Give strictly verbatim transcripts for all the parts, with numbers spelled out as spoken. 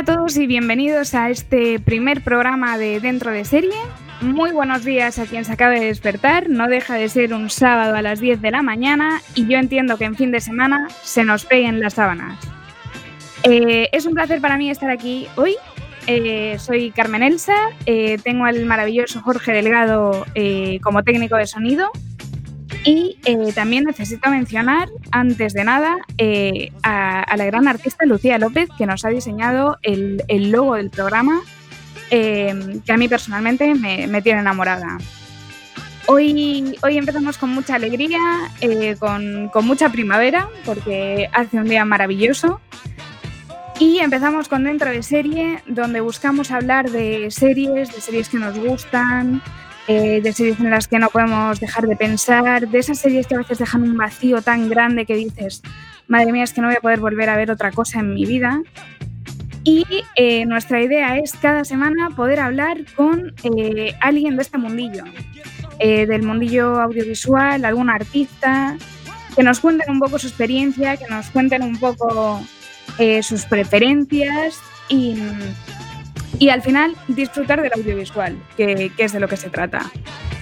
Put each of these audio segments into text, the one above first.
a todos y bienvenidos a este primer programa de Dentro de Serie. Muy buenos días a quien se acabe de despertar. No deja de ser un sábado a las diez de la mañana y yo entiendo que en fin de semana se nos peguen las sábanas. Eh, es un placer para mí estar aquí hoy. Eh, soy Carmen Elsa, eh, tengo al maravilloso Jorge Delgado eh, como técnico de sonido. Y eh, también necesito mencionar, antes de nada, eh, a, a la gran artista Lucía López, que nos ha diseñado el, el logo del programa, eh, que a mí personalmente me, me tiene enamorada. Hoy, hoy empezamos con mucha alegría, eh, con, con mucha primavera, porque hace un día maravilloso. Y empezamos con Dentro de Serie, donde buscamos hablar de series, de series que nos gustan, Eh, de series en las que no podemos dejar de pensar, de esas series que a veces dejan un vacío tan grande que dices, madre mía, es que no voy a poder volver a ver otra cosa en mi vida. Y eh, nuestra idea es cada semana poder hablar con eh, alguien de este mundillo, eh, del mundillo audiovisual, algún artista, que nos cuenten un poco su experiencia, que nos cuenten un poco eh, sus preferencias y... Y al final, disfrutar del audiovisual, que, que es de lo que se trata.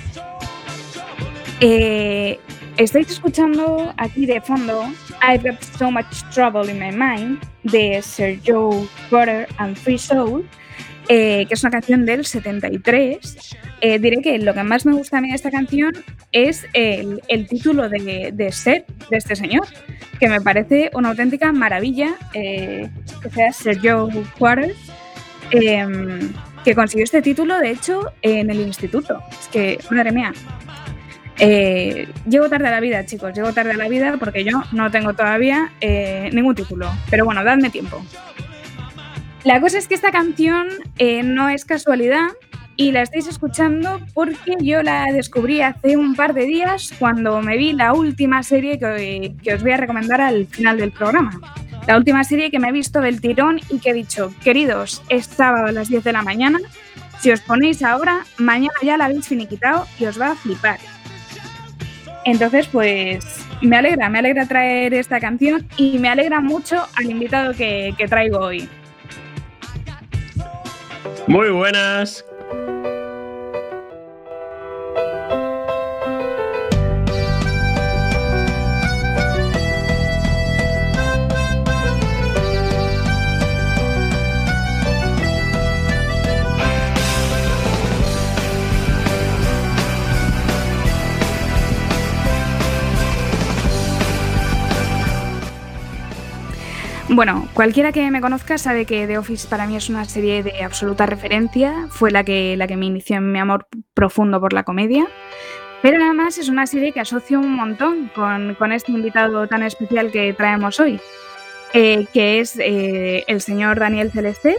Eh, estáis escuchando aquí de fondo I've Got So Much Trouble in My Mind, de Sir Joe Potter and Free Soul, eh, que es una canción del setenta y tres. Eh, diré que lo que más me gusta a mí de esta canción es el, el título de, de set de este señor, que me parece una auténtica maravilla, eh, que sea Sir Joe Potter. Eh, que consiguió este título, de hecho, en el instituto. Es que, madre mía, eh, llego tarde a la vida, chicos, llego tarde a la vida porque yo no tengo todavía eh, ningún título. Pero bueno, dadme tiempo. La cosa es que esta canción eh, no es casualidad y la estáis escuchando porque yo la descubrí hace un par de días cuando me vi la última serie que, que os voy a recomendar al final del programa. La última serie que me he visto del tirón y que he dicho, queridos, es sábado a las diez de la mañana, si os ponéis ahora, mañana ya la habéis finiquitado y os va a flipar. Entonces, pues, me alegra, me alegra traer esta canción y me alegra mucho al invitado que, que traigo hoy. Muy buenas. Bueno, cualquiera que me conozca sabe que The Office para mí es una serie de absoluta referencia, fue la que, la que me inició en mi amor profundo por la comedia, pero además es una serie que asocio un montón con, con este invitado tan especial que traemos hoy, eh, que es eh, el señor Daniel Celester,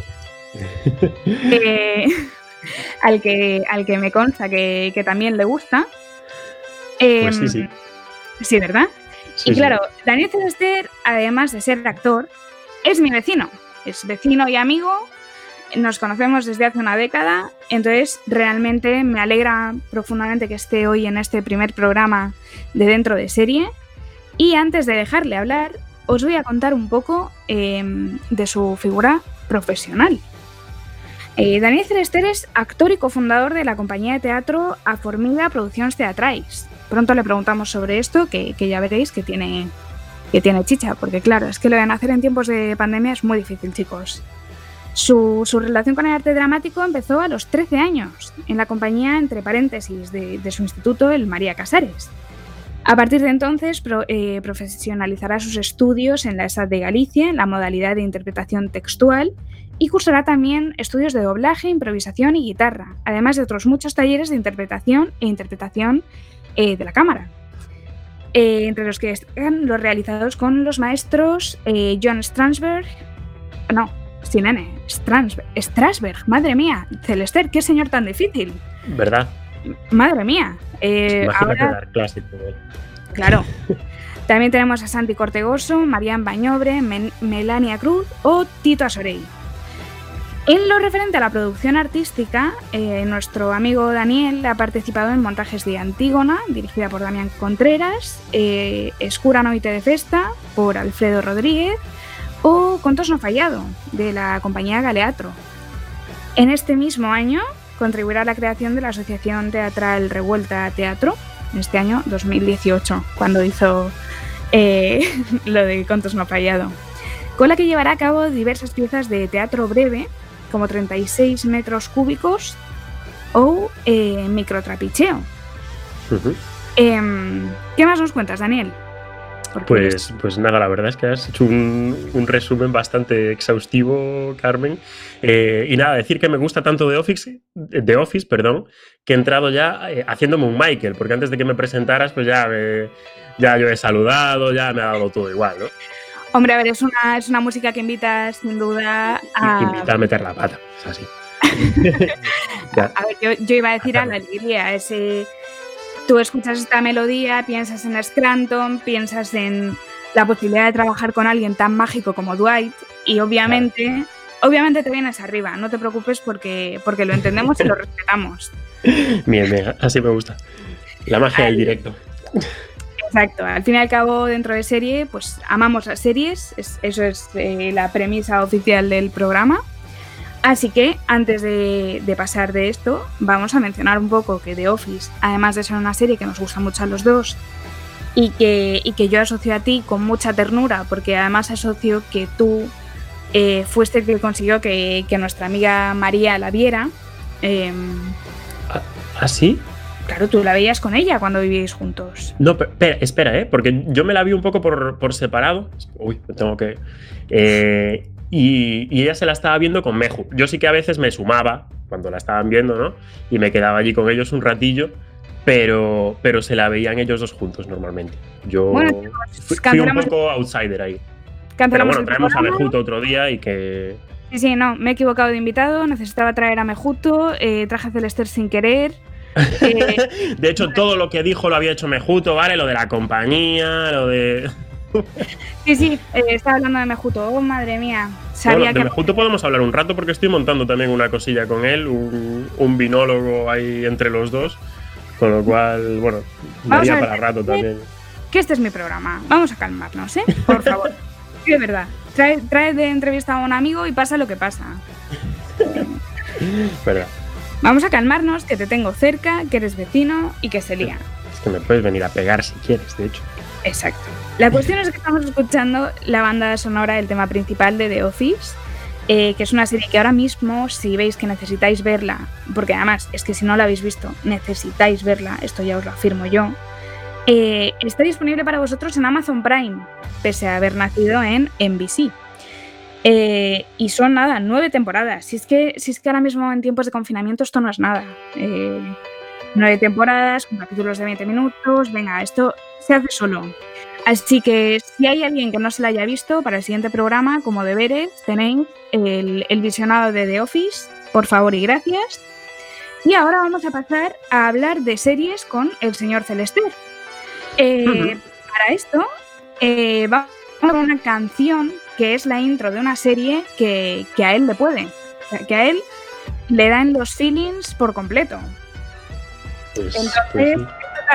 eh, al, que, al que me consta que, que también le gusta. Eh, Pues sí, sí. Sí, ¿verdad? Sí, y claro, sí. Daniel Celester, además de ser actor, es mi vecino, es vecino y amigo, nos conocemos desde hace una década, entonces realmente me alegra profundamente que esté hoy en este primer programa de Dentro de Serie. Y antes de dejarle hablar, os voy a contar un poco eh, de su figura profesional. Eh, Daniel Celester es actor y cofundador de la compañía de teatro A Formiga Produccions Teatrais. Pronto le preguntamos sobre esto, que, que ya veréis que tiene, que tiene chicha, porque claro, es que lo de nacer en tiempos de pandemia es muy difícil, chicos. Su, su relación con el arte dramático empezó a los trece años, en la compañía, entre paréntesis, de, de su instituto, el María Casares. A partir de entonces, pro, eh, profesionalizará sus estudios en la ESAD de Galicia, en la modalidad de interpretación textual, y cursará también estudios de doblaje, improvisación y guitarra, además de otros muchos talleres de interpretación e interpretación eh, de la cámara. Eh, entre los que destacan los realizados con los maestros eh, John Strasberg, no, sin N, Strasberg, Strasberg, madre mía, Celester, qué señor tan difícil. ¿Verdad? Madre mía. Eh, Imagínate ahora, dar clase y todo. claro. También tenemos a Santi Cortegoso, Marián Bañobre, Men- Melania Cruz o Tito Asorey. En lo referente a la producción artística, eh, nuestro amigo Daniel ha participado en montajes de Antígona, dirigida por Damián Contreras, eh, Escura Noite de Festa, por Alfredo Rodríguez, o Contos no fallado, de la compañía Galeatro. En este mismo año contribuirá a la creación de la Asociación Teatral Revuelta Teatro, en este año dos mil dieciocho, cuando hizo eh, lo de Contos no fallado, con la que llevará a cabo diversas piezas de teatro breve, como treinta y seis metros cúbicos o eh, microtrapicheo. Uh-huh. Eh, ¿Qué más nos cuentas, Daniel? Pues, pues nada, la verdad es que has hecho un, un resumen bastante exhaustivo, Carmen. Eh, y nada, decir que me gusta tanto The Office, The Office, perdón, que he entrado ya eh, haciéndome un Michael, porque antes de que me presentaras, pues ya, me, ya yo he saludado, ya me ha dado todo igual, ¿no? Hombre, a ver, es una, es una música que invita sin duda a... Invita a meter la pata, es así. A ver, yo, yo iba a decir a la alegría, ese... Tú escuchas esta melodía, piensas en Scranton, piensas en la posibilidad de trabajar con alguien tan mágico como Dwight y obviamente, claro. obviamente te vienes arriba, no te preocupes porque, porque lo entendemos y lo respetamos. Bien, bien, así me gusta. La magia al, del directo. Exacto, al fin y al cabo dentro de serie, pues amamos las series, es, eso es eh, la premisa oficial del programa. Así que, antes de, de pasar de esto, vamos a mencionar un poco que The Office, además de ser una serie que nos gusta mucho a los dos y que, y que yo asocio a ti con mucha ternura, porque además asocio que tú eh, fuiste el que consiguió que, que nuestra amiga María la viera. Eh, ¿Ah, sí? Claro, tú la veías con ella cuando vivíais juntos. No, pero, espera, espera, ¿eh? Porque yo me la vi un poco por, por separado. Uy, tengo que... Eh... Y, y ella se la estaba viendo con Meju. Yo sí que a veces me sumaba cuando la estaban viendo, ¿no? Y me quedaba allí con ellos un ratillo, pero, pero se la veían ellos dos juntos normalmente. Yo bueno, fui, fui un poco outsider ahí. Pero bueno, traemos a Mejuto otro día y que... Sí, sí, no, me he equivocado de invitado, necesitaba traer a Mejuto, eh, traje a Celester sin querer... Eh... de hecho, todo lo que dijo lo había hecho Mejuto, ¿vale? Lo de la compañía, lo de... Sí, sí, eh, estaba hablando de Mejuto. Oh, madre mía. Sabía bueno, de que... Mejuto podemos hablar un rato porque estoy montando también una cosilla con él, un, un binólogo ahí entre los dos, con lo cual, bueno, daría para rato también. Que este es mi programa. Vamos a calmarnos, ¿eh? Por favor. Sí, de verdad. Trae, trae de entrevista a un amigo y pasa lo que pasa. Verdad. Vamos a calmarnos, que te tengo cerca, que eres vecino y que se lía. Es que me puedes venir a pegar si quieres, de hecho. Exacto. La cuestión es que estamos escuchando la banda sonora, el tema principal de The Office, eh, que es una serie que ahora mismo, si veis que necesitáis verla, porque además es que si no la habéis visto, necesitáis verla, esto ya os lo afirmo yo, eh, está disponible para vosotros en Amazon Prime, pese a haber nacido en N B C. Eh, y son nada, nueve temporadas. Si es que, si es que ahora mismo en tiempos de confinamiento esto no es nada. Eh, nueve temporadas, con capítulos de veinte minutos, venga, esto se hace solo. Así que si hay alguien que no se la haya visto, para el siguiente programa, como deberes, tenéis el, el visionado de The Office, por favor y gracias. Y ahora vamos a pasar a hablar de series con el señor Celester. Eh, uh-huh. Para esto, eh, vamos a ver una canción que es la intro de una serie que, que a él le puede, que a él le dan los feelings por completo. Pues, Entonces, pues sí.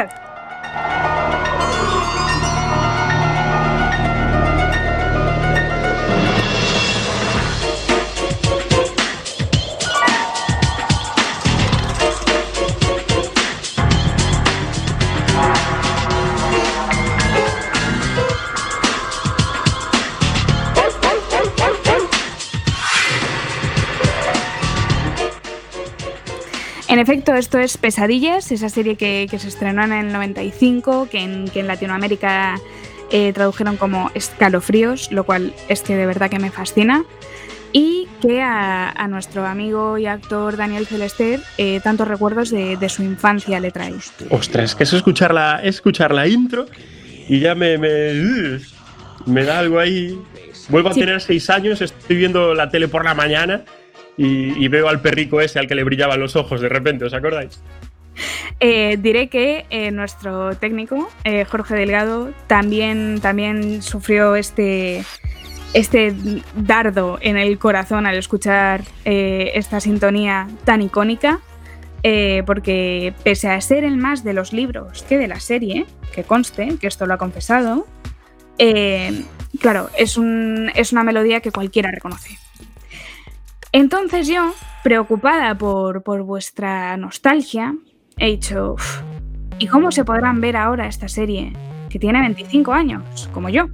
En efecto, esto es Pesadillas, esa serie que, que se estrenó en el noventa y cinco, que en, que en Latinoamérica eh, tradujeron como Escalofríos, lo cual es que de verdad que me fascina, y que a, a nuestro amigo y actor Daniel Celester eh, tantos recuerdos de, de su infancia le trae. Ostras, que es escuchar la, escuchar la intro y ya me, me, me da algo ahí. Vuelvo a sí. tener seis años, estoy viendo la tele por la mañana y, y veo al perrico ese al que le brillaban los ojos de repente, ¿os acordáis? Eh, diré que eh, nuestro técnico, eh, Jorge Delgado, también, también sufrió este, este dardo en el corazón al escuchar eh, esta sintonía tan icónica, eh, porque pese a ser el más de los libros que de la serie, que conste, que esto lo ha confesado, eh, claro, es, un, es una melodía que cualquiera reconoce. Entonces yo, preocupada por, por vuestra nostalgia, he dicho, ¿y cómo se podrán ver ahora esta serie que tiene veinticinco años, como yo?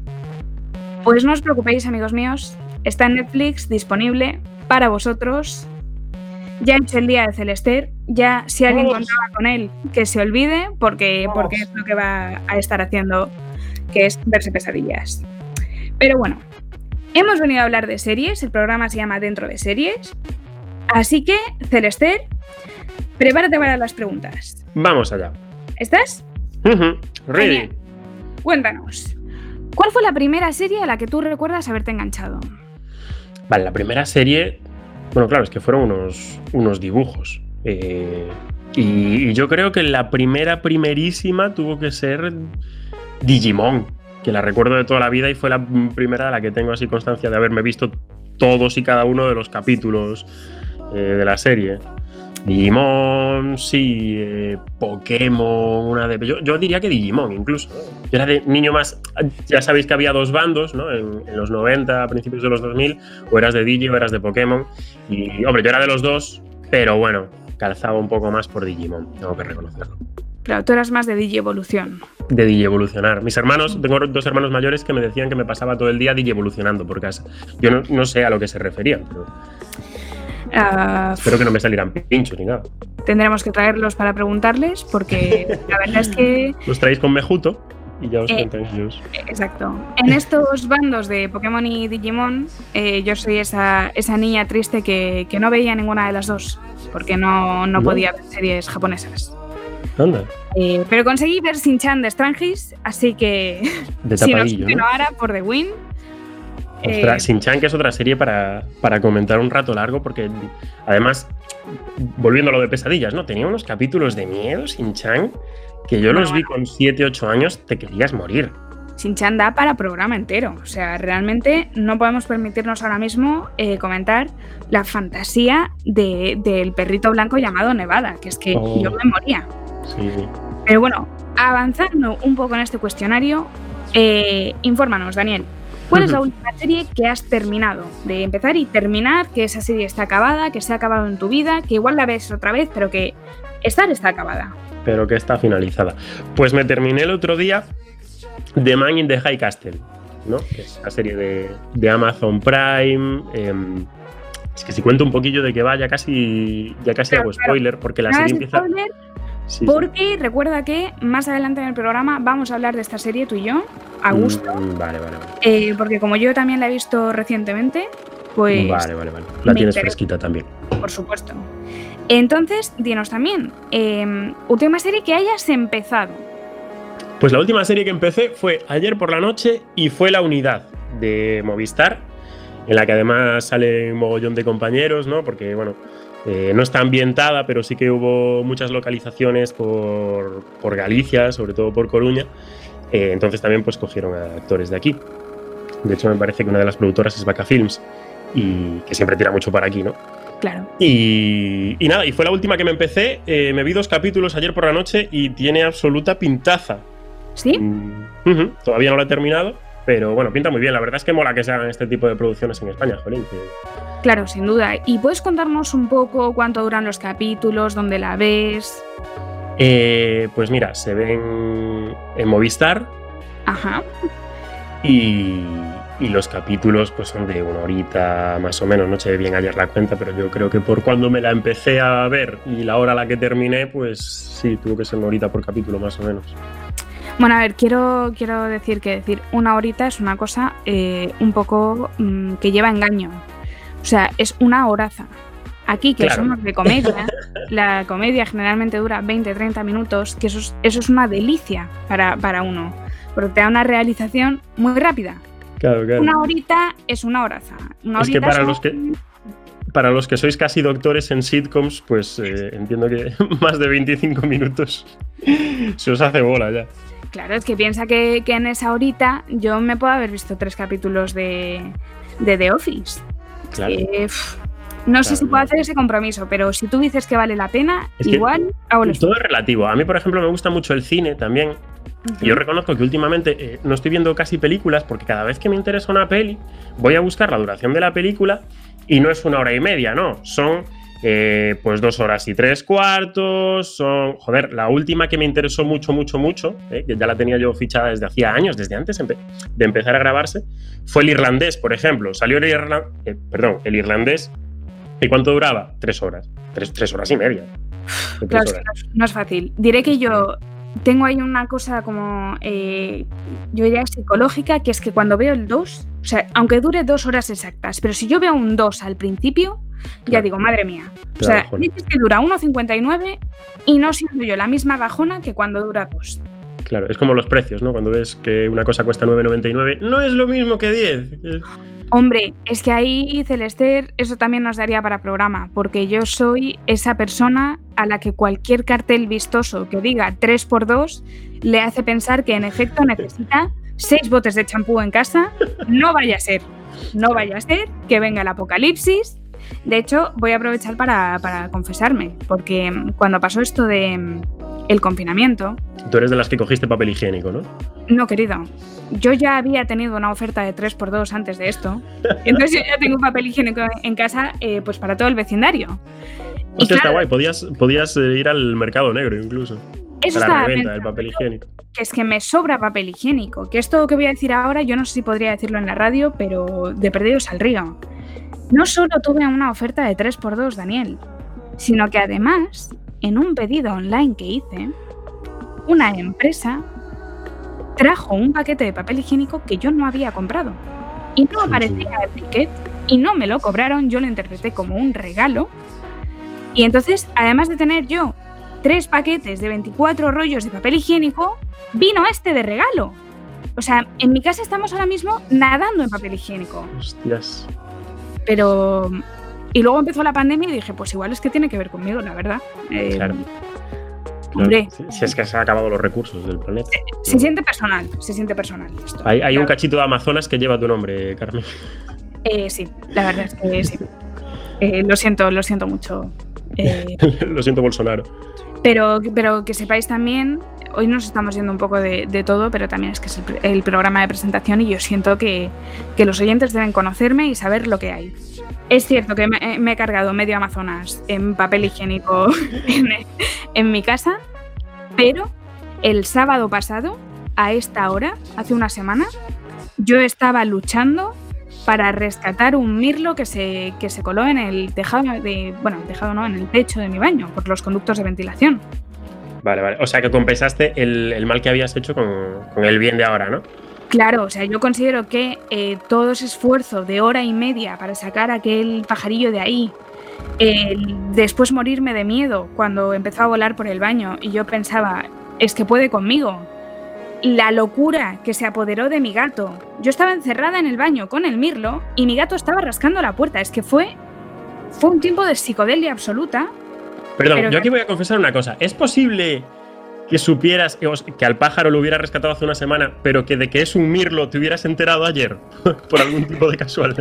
Pues no os preocupéis, amigos míos, está en Netflix disponible para vosotros. Ya he hecho el día de Celester, ya si alguien contaba con él, que se olvide, porque, porque es lo que va a estar haciendo, que es verse pesadillas. Pero bueno, hemos venido a hablar de series, el programa se llama Dentro de Series, así que, Celester, prepárate para las preguntas. Vamos allá. ¿Estás? Uh-huh. Ready. Genial. Cuéntanos, ¿cuál fue la primera serie a la que tú recuerdas haberte enganchado? Vale, la primera serie, bueno, claro, es que fueron unos, unos dibujos. Eh, y, y yo creo que la primera, primerísima tuvo que ser Digimon, que la recuerdo de toda la vida y fue la primera de la que tengo así constancia de haberme visto todos y cada uno de los capítulos eh, de la serie. Digimon, sí, eh, Pokémon, una de... Yo, yo diría que Digimon, incluso. Yo era de niño más... Ya sabéis que había dos bandos, ¿no? En, en los noventa, a principios de los dos mil, o eras de Digi o eras de Pokémon. Y, hombre, yo era de los dos, pero bueno, calzaba un poco más por Digimon, tengo que reconocerlo. Claro, tú eras más de Digievolución. De Digievolucionar. Mis hermanos, tengo dos hermanos mayores que me decían que me pasaba todo el día Digievolucionando por casa. Yo no, no sé a lo que se referían, pero... Uh, Espero que no me salieran pinchos ni nada. Tendremos que traerlos para preguntarles, porque la verdad es que... Los traéis con Mejuto y ya os eh, cuentan ellos. Exacto. En estos bandos de Pokémon y Digimon, eh, yo soy esa, esa niña triste que, que no veía ninguna de las dos, porque no, no, no. podía ver series japonesas. Anda. Eh, pero conseguí ver Shin-Chan de Strangis, así que... De si no tapadillo, ¿no? ahora por The Win... Ostras, eh, Shin-Chan, que es otra serie para, para comentar un rato largo, porque además, volviendo a lo de pesadillas, ¿no? Tenía unos capítulos de miedo, Shin-Chan, que yo bueno, los vi con siete, ocho años, te querías morir. Shin-Chan da para programa entero. O sea, realmente no podemos permitirnos ahora mismo eh, comentar la fantasía de, del perrito blanco llamado Nevada, que es que oh, yo me moría. Sí. Pero bueno, avanzando un poco en este cuestionario, eh, infórmanos, Daniel. ¿Cuál es la última serie que has terminado? De empezar y terminar, que esa serie está acabada, que se ha acabado en tu vida, que igual la ves otra vez, pero que estar está acabada. Pero que está finalizada. Pues me terminé el otro día The Man in the High Castle, ¿no? Que es la serie de, de Amazon Prime. Eh, es que si cuento un poquillo de que va, ya casi, ya casi claro, hago spoiler, claro. porque la serie empieza... Spoiler, sí, porque sí. Recuerda que más adelante en el programa vamos a hablar de esta serie tú y yo, a gusto. Mm, vale, vale, vale. Eh, porque como yo también la he visto recientemente, pues... Vale, vale, vale. La tienes interesa. Fresquita también. Por supuesto. Entonces, dinos también, eh, última serie que hayas empezado. Pues la última serie que empecé fue ayer por la noche y fue La Unidad, de Movistar, en la que además sale un mogollón de compañeros, ¿no? Porque, bueno, eh, no está ambientada, pero sí que hubo muchas localizaciones por, por Galicia, sobre todo por Coruña. Eh, entonces también pues cogieron a actores de aquí. De hecho, me parece que una de las productoras es Vaca Films, y que siempre tira mucho para aquí, ¿no? Claro. Y, y nada, y fue la última que me empecé. Eh, me vi dos capítulos ayer por la noche y tiene absoluta pintaza. ¿Sí? Mm, uh-huh. Todavía no la he terminado, pero bueno, pinta muy bien. La verdad es que mola que se hagan este tipo de producciones en España, jolín. Que... Claro, sin duda. ¿Y puedes contarnos un poco cuánto duran los capítulos, dónde la ves? Eh, pues mira, se ven en Movistar. Ajá. Y, y los capítulos pues son de una horita más o menos. No eché bien ayer la cuenta, pero yo creo que por cuando me la empecé a ver y la hora a la que terminé, pues sí, tuvo que ser una horita por capítulo más o menos. Bueno, a ver, quiero, quiero decir que decir una horita es una cosa eh, un poco mmm, que lleva engaño. O sea, es una horaza. Aquí, que claro. Somos de comedia, la comedia generalmente dura veinte a treinta minutos, que eso es, eso es una delicia para, para uno, porque te da una realización muy rápida. Claro, claro. Una horita es una horaza. Una es que para, son... los que para los que sois casi doctores en sitcoms, pues eh, entiendo que más de veinticinco minutos se os hace bola ya. Claro, es que piensa que, que en esa horita yo me puedo haber visto tres capítulos de, de The Office. Claro. Que, pff, no sé claro, si puedo hacer ese compromiso, pero si tú dices que vale la pena, es igual hago el todo es relativo. A mí, por ejemplo, me gusta mucho el cine también. Uh-huh. Y yo reconozco que últimamente eh, no estoy viendo casi películas porque cada vez que me interesa una peli voy a buscar la duración de la película y no es una hora y media, no, son eh, pues dos horas y tres cuartos, son, joder, la última que me interesó mucho, mucho, mucho, eh, que ya la tenía yo fichada desde hacía años, desde antes empe- de empezar a grabarse, fue El Irlandés, por ejemplo. Salió el, Irla- eh, perdón, el Irlandés. ¿Y cuánto duraba? Tres horas. Tres, tres horas y media. Tres claro, horas. Es que no, no es fácil. Diré que yo tengo ahí una cosa como, eh, yo diría psicológica, que es que cuando veo el dos, o sea, aunque dure dos horas exactas, pero si yo veo un dos al principio, claro, ya digo, madre mía. O sea, bajona. Dices que dura uno cincuenta y nueve y no siento yo la misma bajona que cuando dura dos. Claro, es como los precios, ¿no? Cuando ves que una cosa cuesta nueve noventa y nueve, no es lo mismo que diez. Hombre, es que ahí, Celester, eso también nos daría para programa, porque yo soy esa persona a la que cualquier cartel vistoso que diga tres por dos le hace pensar que en efecto necesita seis botes de champú en casa. No vaya a ser, no vaya a ser que venga el apocalipsis. De hecho, voy a aprovechar para, para confesarme, porque cuando pasó esto de el confinamiento... Tú eres de las que cogiste papel higiénico, ¿no? No, querido. Yo ya había tenido una oferta de tres por dos antes de esto. Entonces yo ya tengo papel higiénico en casa eh, pues para todo el vecindario. Hostia, claro, está guay. Podías, podías ir al mercado negro incluso. Eso para está la reventa del papel higiénico. Que es que me sobra papel higiénico. Que esto que voy a decir ahora, yo no sé si podría decirlo en la radio, pero de perdidos al río. No solo tuve una oferta de tres por dos, Daniel, sino que además, en un pedido online que hice, una empresa trajo un paquete de papel higiénico que yo no había comprado. Y no aparecía el ticket y no me lo cobraron, yo lo interpreté como un regalo. Y entonces, además de tener yo tres paquetes de veinticuatro rollos de papel higiénico, vino este de regalo. O sea, en mi casa estamos ahora mismo nadando en papel higiénico. Hostias. Pero... Y luego empezó la pandemia y dije, pues igual es que tiene que ver conmigo, la verdad. Eh, claro. Hombre. Si, si es que se han acabado los recursos del planeta. Se, se siente personal, se siente personal. Esto. Hay, hay claro. un cachito de Amazonas que lleva tu nombre, Carmen. Eh, sí, la verdad es que sí. Eh, lo siento, lo siento mucho. Eh, lo siento, Bolsonaro. Pero, pero que sepáis también, hoy nos estamos yendo un poco de, de todo, pero también es que es el, el programa de presentación y yo siento que, que los oyentes deben conocerme y saber lo que hay. Es cierto que me, me he cargado medio Amazonas en papel higiénico en, en mi casa, pero el sábado pasado, a esta hora, hace una semana, yo estaba luchando para rescatar un mirlo que se, que se coló en el tejado de, bueno, tejado no, en el techo de mi baño, por los conductos de ventilación. Vale, vale. O sea que compensaste el, el mal que habías hecho con, con el bien de ahora, ¿no? Claro, o sea, yo considero que eh, todo ese esfuerzo de hora y media para sacar aquel pajarillo de ahí, eh, después morirme de miedo cuando empezó a volar por el baño y yo pensaba, es que puede conmigo. La locura que se apoderó de mi gato. Yo estaba encerrada en el baño con el mirlo y mi gato estaba rascando la puerta. Es que fue, fue un tiempo de psicodelia absoluta. Perdón, pero... yo aquí voy a confesar una cosa. ¿Es posible que supieras que al pájaro lo hubiera rescatado hace una semana, pero que de que es un mirlo te hubieras enterado ayer? Por algún tipo de casualidad.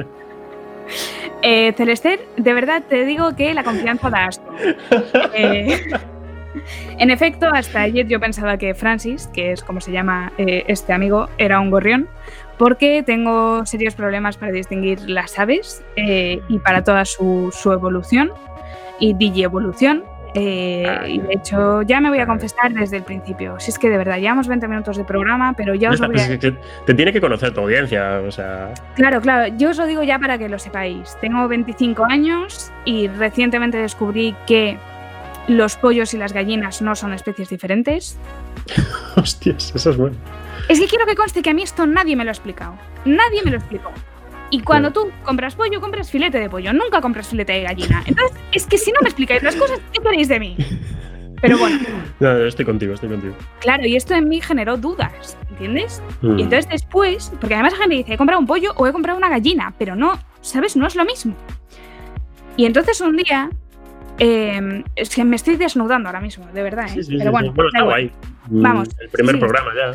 Eh, Celester, de verdad te digo que la confianza da asco. eh... En efecto, hasta ayer yo pensaba que Francis, que es como se llama eh, este amigo, era un gorrión, porque tengo serios problemas para distinguir las aves eh, y para toda su, su evolución y digievolución. Eh, y de hecho, ya me voy a confesar desde el principio. Si es que de verdad, llevamos veinte minutos de programa, pero ya os lo voy a... Es que te tiene que conocer tu audiencia, o sea... Claro, claro, yo os lo digo ya para que lo sepáis. Tengo veinticinco años y recientemente descubrí que los pollos y las gallinas no son especies diferentes. Hostias, eso es bueno. Es que quiero que conste que a mí esto nadie me lo ha explicado. Nadie me lo explicó. Y cuando tú compras pollo, compras filete de pollo. Nunca compras filete de gallina. Entonces, es que si no me explicáis las cosas, ¿qué queréis de mí? Pero bueno. No, estoy contigo, estoy contigo. Claro, y esto en mí generó dudas, ¿entiendes? Mm. Y entonces después, porque además la gente dice, he comprado un pollo o he comprado una gallina, pero no, ¿sabes? No es lo mismo. Y entonces un día... Eh, es que me estoy desnudando ahora mismo, de verdad, ¿eh? Sí, sí, pero sí, bueno, sí. Bueno, está guay. Vamos. El primer sí, programa ya.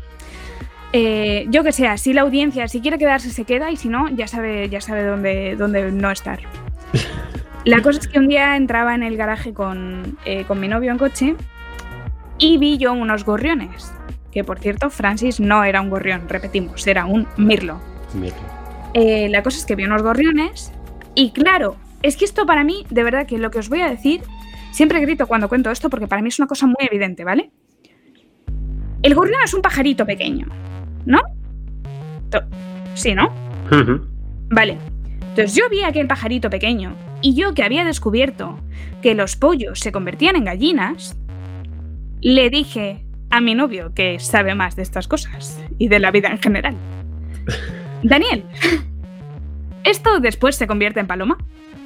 Eh, yo que sé, si la audiencia, si quiere quedarse, se queda, y si no, ya sabe, ya sabe dónde, dónde no estar. La cosa es que un día entraba en el garaje con, eh, con mi novio en coche y vi yo unos gorriones que por cierto, Francis no era un gorrión, repetimos, era un mirlo. Mirlo. Eh, la cosa es que vi unos gorriones y claro, es que esto para mí, de verdad que lo que os voy a decir, siempre grito cuando cuento esto porque para mí es una cosa muy evidente, ¿vale? El gorrión es un pajarito pequeño, ¿no? Sí, ¿no? Uh-huh. Vale. Entonces yo vi aquel pajarito pequeño y yo que había descubierto que los pollos se convertían en gallinas, le dije a mi novio, que sabe más de estas cosas y de la vida en general: Daniel, ¿esto después se convierte en paloma?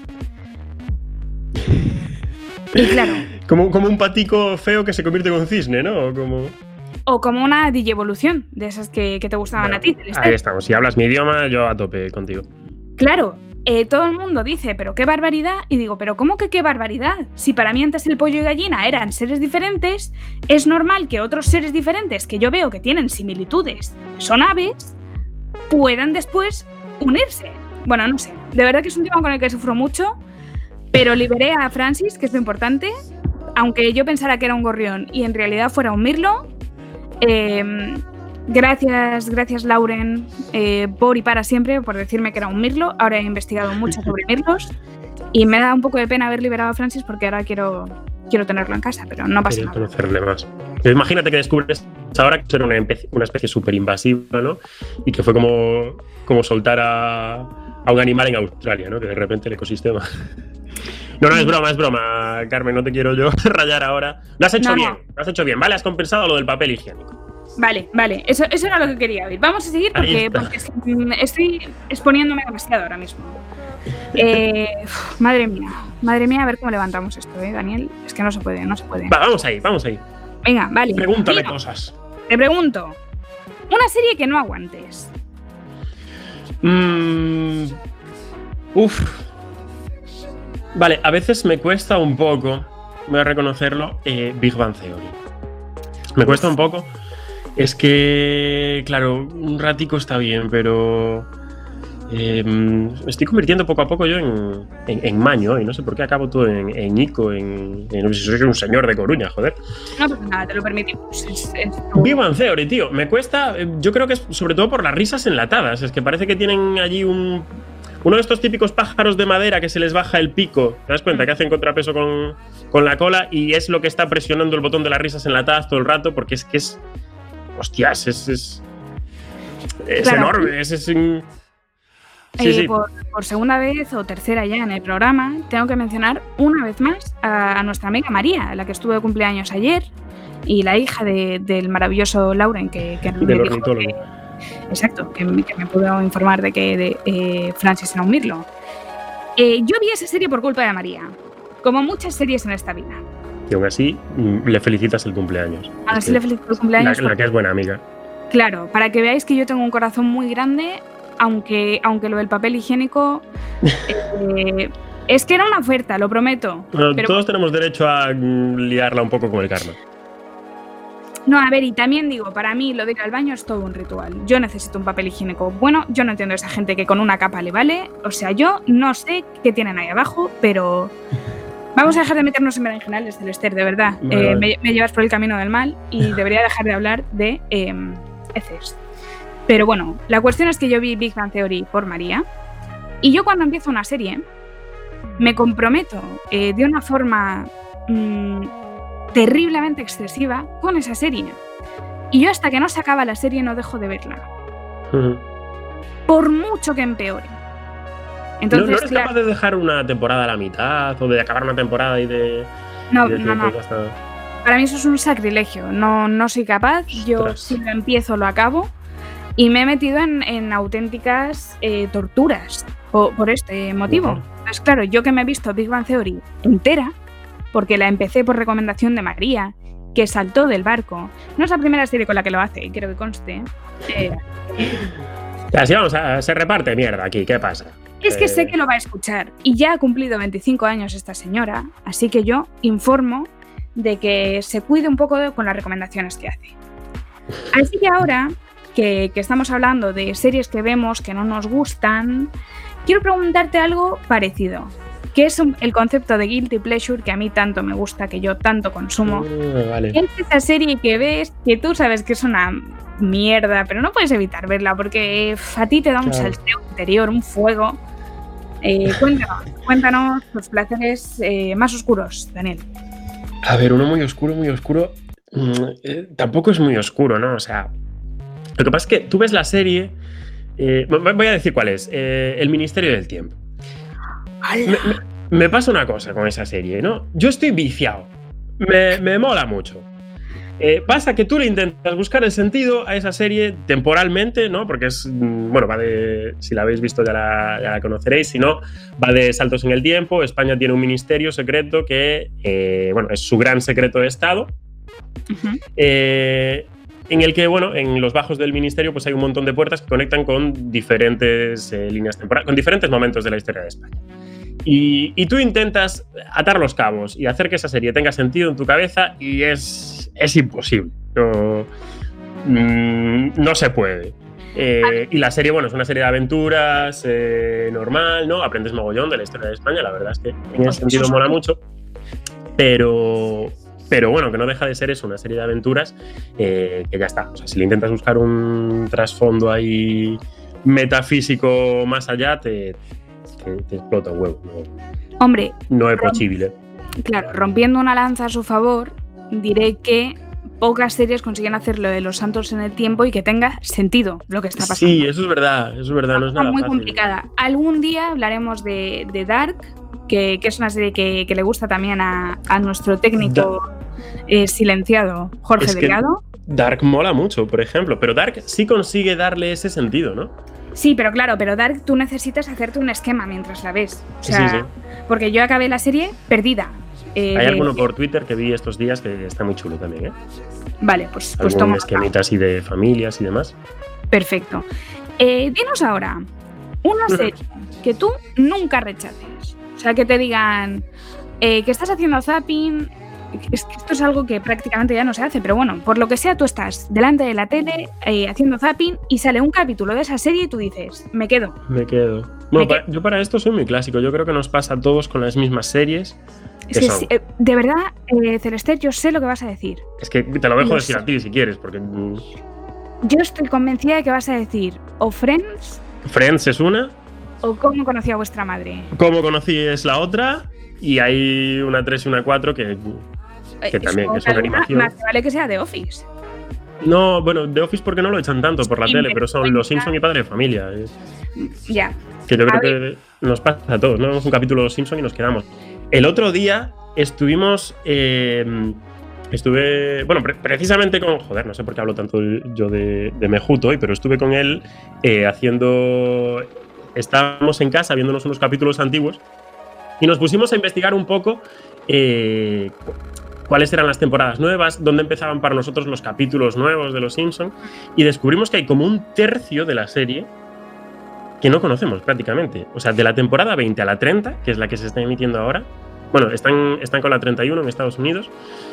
Y claro. Como, como un patico feo que se convierte en un cisne, ¿no? O como... O como una digievolución, de esas que, que te gustaban bueno, a ti. Celeste. Ahí estamos. Si hablas mi idioma, yo a tope contigo. Claro, eh, todo el mundo dice, pero qué barbaridad. Y digo, pero ¿cómo que qué barbaridad? Si para mí antes el pollo y gallina eran seres diferentes, es normal que otros seres diferentes que yo veo que tienen similitudes, son aves, puedan después unirse. Bueno, no sé. De verdad que es un tema con el que sufro mucho, pero liberé a Francis, que es lo importante. Aunque yo pensara que era un gorrión y en realidad fuera un mirlo. Eh, gracias, gracias Lauren, eh, por y para siempre, por decirme que era un mirlo. Ahora he investigado mucho sobre mirlos y me da un poco de pena haber liberado a Francis porque ahora quiero, quiero tenerlo en casa, pero no pasa Quería nada. conocerle más. Imagínate que descubres ahora que era una especie, una especie súper invasiva, ¿no? Y que fue como, como soltar a, a un animal en Australia, ¿no? Que de repente el ecosistema... No, no, es broma, es broma, Carmen, no te quiero yo rayar ahora. Lo has hecho no, bien, no. lo has hecho bien, ¿vale? Has compensado lo del papel higiénico. Vale, vale, eso, eso era lo que quería oír. Vamos a seguir porque, porque estoy exponiéndome demasiado ahora mismo. Eh, uf, madre mía, madre mía, a ver cómo levantamos esto, ¿eh, Daniel? Es que no se puede, no se puede. Va, vamos ahí, vamos ahí. Venga, vale. Pregúntame Tío, cosas. Te pregunto, una serie que no aguantes. Mm, uf. Vale, a veces me cuesta un poco, voy a reconocerlo, eh, Big Bang Theory. Me cuesta un poco. Es que, claro, un ratico está bien, pero eh, me estoy convirtiendo poco a poco yo en, en, en maño y no sé por qué acabo todo en, en Ico, en, en no sé si soy un señor de Coruña, joder. No pasa nada, te lo permitimos. Es, es... Big Bang Theory, tío, me cuesta, yo creo que es sobre todo por las risas enlatadas, es que parece que tienen allí un... Uno de estos típicos pájaros de madera que se les baja el pico, ¿te das cuenta? Que hacen contrapeso con, con la cola y es lo que está presionando el botón de las risas enlatadas todo el rato porque es que es... Hostias, es... Es, es claro. enorme, es... es un... sí, eh, sí. Por, por segunda vez o tercera ya en el programa, tengo que mencionar una vez más a, a nuestra amiga María, la que estuvo de cumpleaños ayer, y la hija de, del maravilloso Lauren, que, que me del dijo ornitólogo. Que, Exacto, que, que me pudo informar de que de, eh, Francis era un mirlo. Eh, yo vi esa serie por culpa de María, como muchas series en esta vida. Y aún así, le felicitas el cumpleaños. Aún así le felicito el cumpleaños. La, la que es buena amiga. Claro, para que veáis que yo tengo un corazón muy grande, aunque, aunque lo del papel higiénico... eh, es que era una oferta, lo prometo. Bueno, pero... Todos tenemos derecho a liarla un poco con el karma. No, a ver, y también digo, para mí lo de ir al baño es todo un ritual. Yo necesito un papel higiénico bueno, yo no entiendo a esa gente que con una capa le vale. O sea, yo no sé qué tienen ahí abajo, pero vamos a dejar de meternos en berenjenales, Celester, de verdad. Vale, eh, vale. Me, me llevas por el camino del mal y debería dejar de hablar de eh, heces. Pero bueno, la cuestión es que yo vi Big Bang Theory por María y yo cuando empiezo una serie me comprometo eh, de una forma... Mmm, terriblemente excesiva con esa serie. Y yo hasta que no se acaba la serie no dejo de verla. Uh-huh. Por mucho que empeore. Entonces, ¿No, no eres claro, capaz de dejar una temporada a la mitad o de acabar una temporada y de... No, y de no, no. Hasta... Para mí eso es un sacrilegio. No, no soy capaz. Yo Ostras. si lo empiezo lo acabo. Y me he metido en, en auténticas eh, torturas por, por este motivo. Uh-huh. Entonces, claro, yo que me he visto Big Bang Theory entera, porque la empecé por recomendación de María, que saltó del barco. No es la primera serie con la que lo hace, quiero que conste. Eh, Así vamos, a, se reparte mierda aquí, ¿qué pasa? es que Eh, sé que lo va a escuchar y ya ha cumplido veinticinco años esta señora, así que yo informo de que se cuide un poco de, con las recomendaciones que hace. Así que ahora que, que estamos hablando de series que vemos que no nos gustan, quiero preguntarte algo parecido. que es un, el concepto de guilty pleasure que a mí tanto me gusta, que yo tanto consumo. Uh, vale. Es esa serie que ves que tú sabes que es una mierda, pero no puedes evitar verla porque a ti te da un Claro. salseo interior, un fuego. Eh, cuéntanos, cuéntanos tus placeres eh, más oscuros, Daniel. A ver, uno muy oscuro, muy oscuro. mm, eh, tampoco es muy oscuro, ¿no? O sea, lo que pasa es que tú ves la serie. eh, voy a decir cuál es. eh, El Ministerio del Tiempo. Me, me- me pasa una cosa con esa serie, ¿no? Yo estoy viciado. Me, me mola mucho. Eh, pasa que tú le intentas buscar el sentido a esa serie temporalmente, ¿no? Porque es, mm, bueno, va de, si la habéis visto ya la, ya la conoceréis, si no, va de saltos en el tiempo. España tiene un ministerio secreto que, eh, bueno, es su gran secreto de Estado, Uh-huh. eh, en el que, bueno, en los bajos del ministerio pues hay un montón de puertas que conectan con diferentes eh, líneas temporales, con diferentes momentos de la historia de España. Y, y tú intentas atar los cabos y hacer que esa serie tenga sentido en tu cabeza y es, es imposible. No, mm, no se puede. Eh, y la serie, bueno, es una serie de aventuras eh, normal, ¿no? Aprendes mogollón de la historia de España, la verdad es que en ese sentido mola mucho. Pero, pero bueno, que no deja de ser eso, una serie de aventuras eh, que ya está. O sea, si le intentas buscar un trasfondo ahí metafísico más allá, te, te, te explota un huevo. No, Hombre, no es posible. claro, rompiendo una lanza a su favor, diré que pocas series consiguen hacer lo de los saltos en el tiempo y que tenga sentido lo que está pasando. Sí, eso es verdad, eso es verdad, no es nada muy fácil. complicada. Algún día hablaremos de, de Dark, que, que es una serie que, que le gusta también a, a nuestro técnico eh, silenciado, Jorge Es que Delgado. Dark mola mucho, por ejemplo, pero Dark sí consigue darle ese sentido, ¿no? Sí, pero claro, pero Dark tú necesitas hacerte un esquema mientras la ves. O sea, Sí, sí. porque yo acabé la serie perdida. Eh, Hay de- alguno por Twitter que vi estos días que está muy chulo también, ¿eh? Vale, pues, pues Algún toma. esquemita así de familias y demás. Perfecto. Eh, dinos ahora una serie que tú nunca rechaces. O sea, que te digan eh, que estás haciendo zapping. Es que esto es algo que prácticamente ya no se hace, pero bueno, por lo que sea, tú estás delante de la tele eh, haciendo zapping y sale un capítulo de esa serie y tú dices, me quedo. Me quedo. Bueno, Me para- yo para esto soy muy clásico. Yo creo que nos pasa a todos con las mismas series. Es ¿Qué que, son? sí, eh, de verdad, eh, Celeste, yo sé lo que vas a decir. Es que te lo dejo Lo decir sé. a ti si quieres, porque mm, Yo estoy convencida de que vas a decir o Friends Friends es una, o Cómo conocí a vuestra madre. Cómo conocí es la otra, y hay una tres y una cuatro que, que Eh, también, o que son sea, animación. Más te vale que sea de Office. No, bueno, The Office porque no lo echan tanto por la Sí, tele, me pero son cuenta. Los Simpson y Padre de Familia. eh, Ya. Que yo A creo que nos pasa a todos, ¿no? Vemos un capítulo de Los Simpson y nos quedamos. El otro día estuvimos. eh, estuve. Bueno, pre- precisamente con. Joder, no sé por qué hablo tanto yo de, de Mejut hoy, pero estuve con él eh, haciendo. Estábamos en casa viéndonos unos capítulos antiguos y nos pusimos a investigar un poco eh, cu- cuáles eran las temporadas nuevas, dónde empezaban para nosotros los capítulos nuevos de Los Simpson, y descubrimos que hay como un tercio de la serie que no conocemos prácticamente. O sea, de la temporada veinte a la treinta, que es la que se está emitiendo ahora, bueno, están, están con la treinta y uno en Estados Unidos,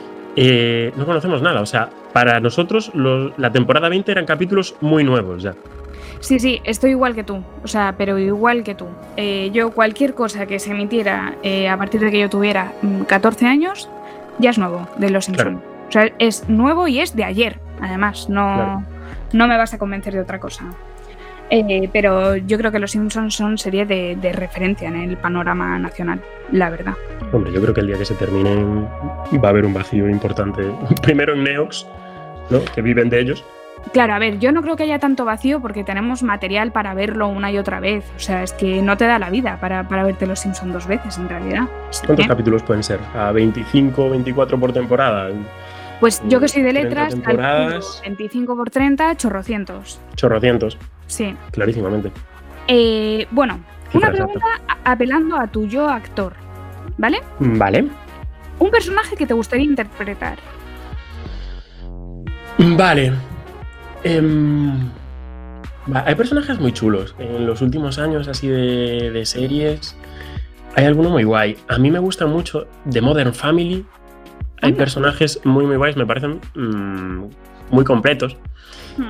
eh, no conocemos nada. O sea, para nosotros los- la temporada veinte eran capítulos muy nuevos ya. Sí, sí, estoy igual que tú. O sea, pero igual que tú. Eh, yo, cualquier cosa que se emitiera eh, a partir de que yo tuviera mm, catorce años, ya es nuevo de Los Simpsons. O sea, es nuevo y es de ayer, además. No, Claro. no me vas a convencer de otra cosa. Eh, pero yo creo que Los Simpsons son serie de, de referencia en el panorama nacional, la verdad. Hombre, yo creo que el día que se terminen va a haber un vacío importante. Primero en Neox, ¿no? Que viven de ellos. Claro, a ver, yo no creo que haya tanto vacío porque tenemos material para verlo una y otra vez. O sea, es que no te da la vida para, para verte Los Simpsons dos veces, en realidad. ¿Cuántos ¿Eh? capítulos pueden ser? ¿A veinticinco, veinticuatro por temporada? Pues yo que soy de treinta letras, temporadas. calculo veinticinco por treinta, chorrocientos. Chorrocientos, Sí. clarísimamente. Eh, bueno, Cifra una pregunta a- apelando a tu yo actor, ¿vale? Vale. Un personaje que te gustaría interpretar. Vale. Em, va, hay personajes muy chulos. En los últimos años, así de, de series, hay alguno muy guay. A mí me gusta mucho The Modern Family. Hay Anda. personajes muy, muy guays. Me parecen mm, muy completos. Hmm.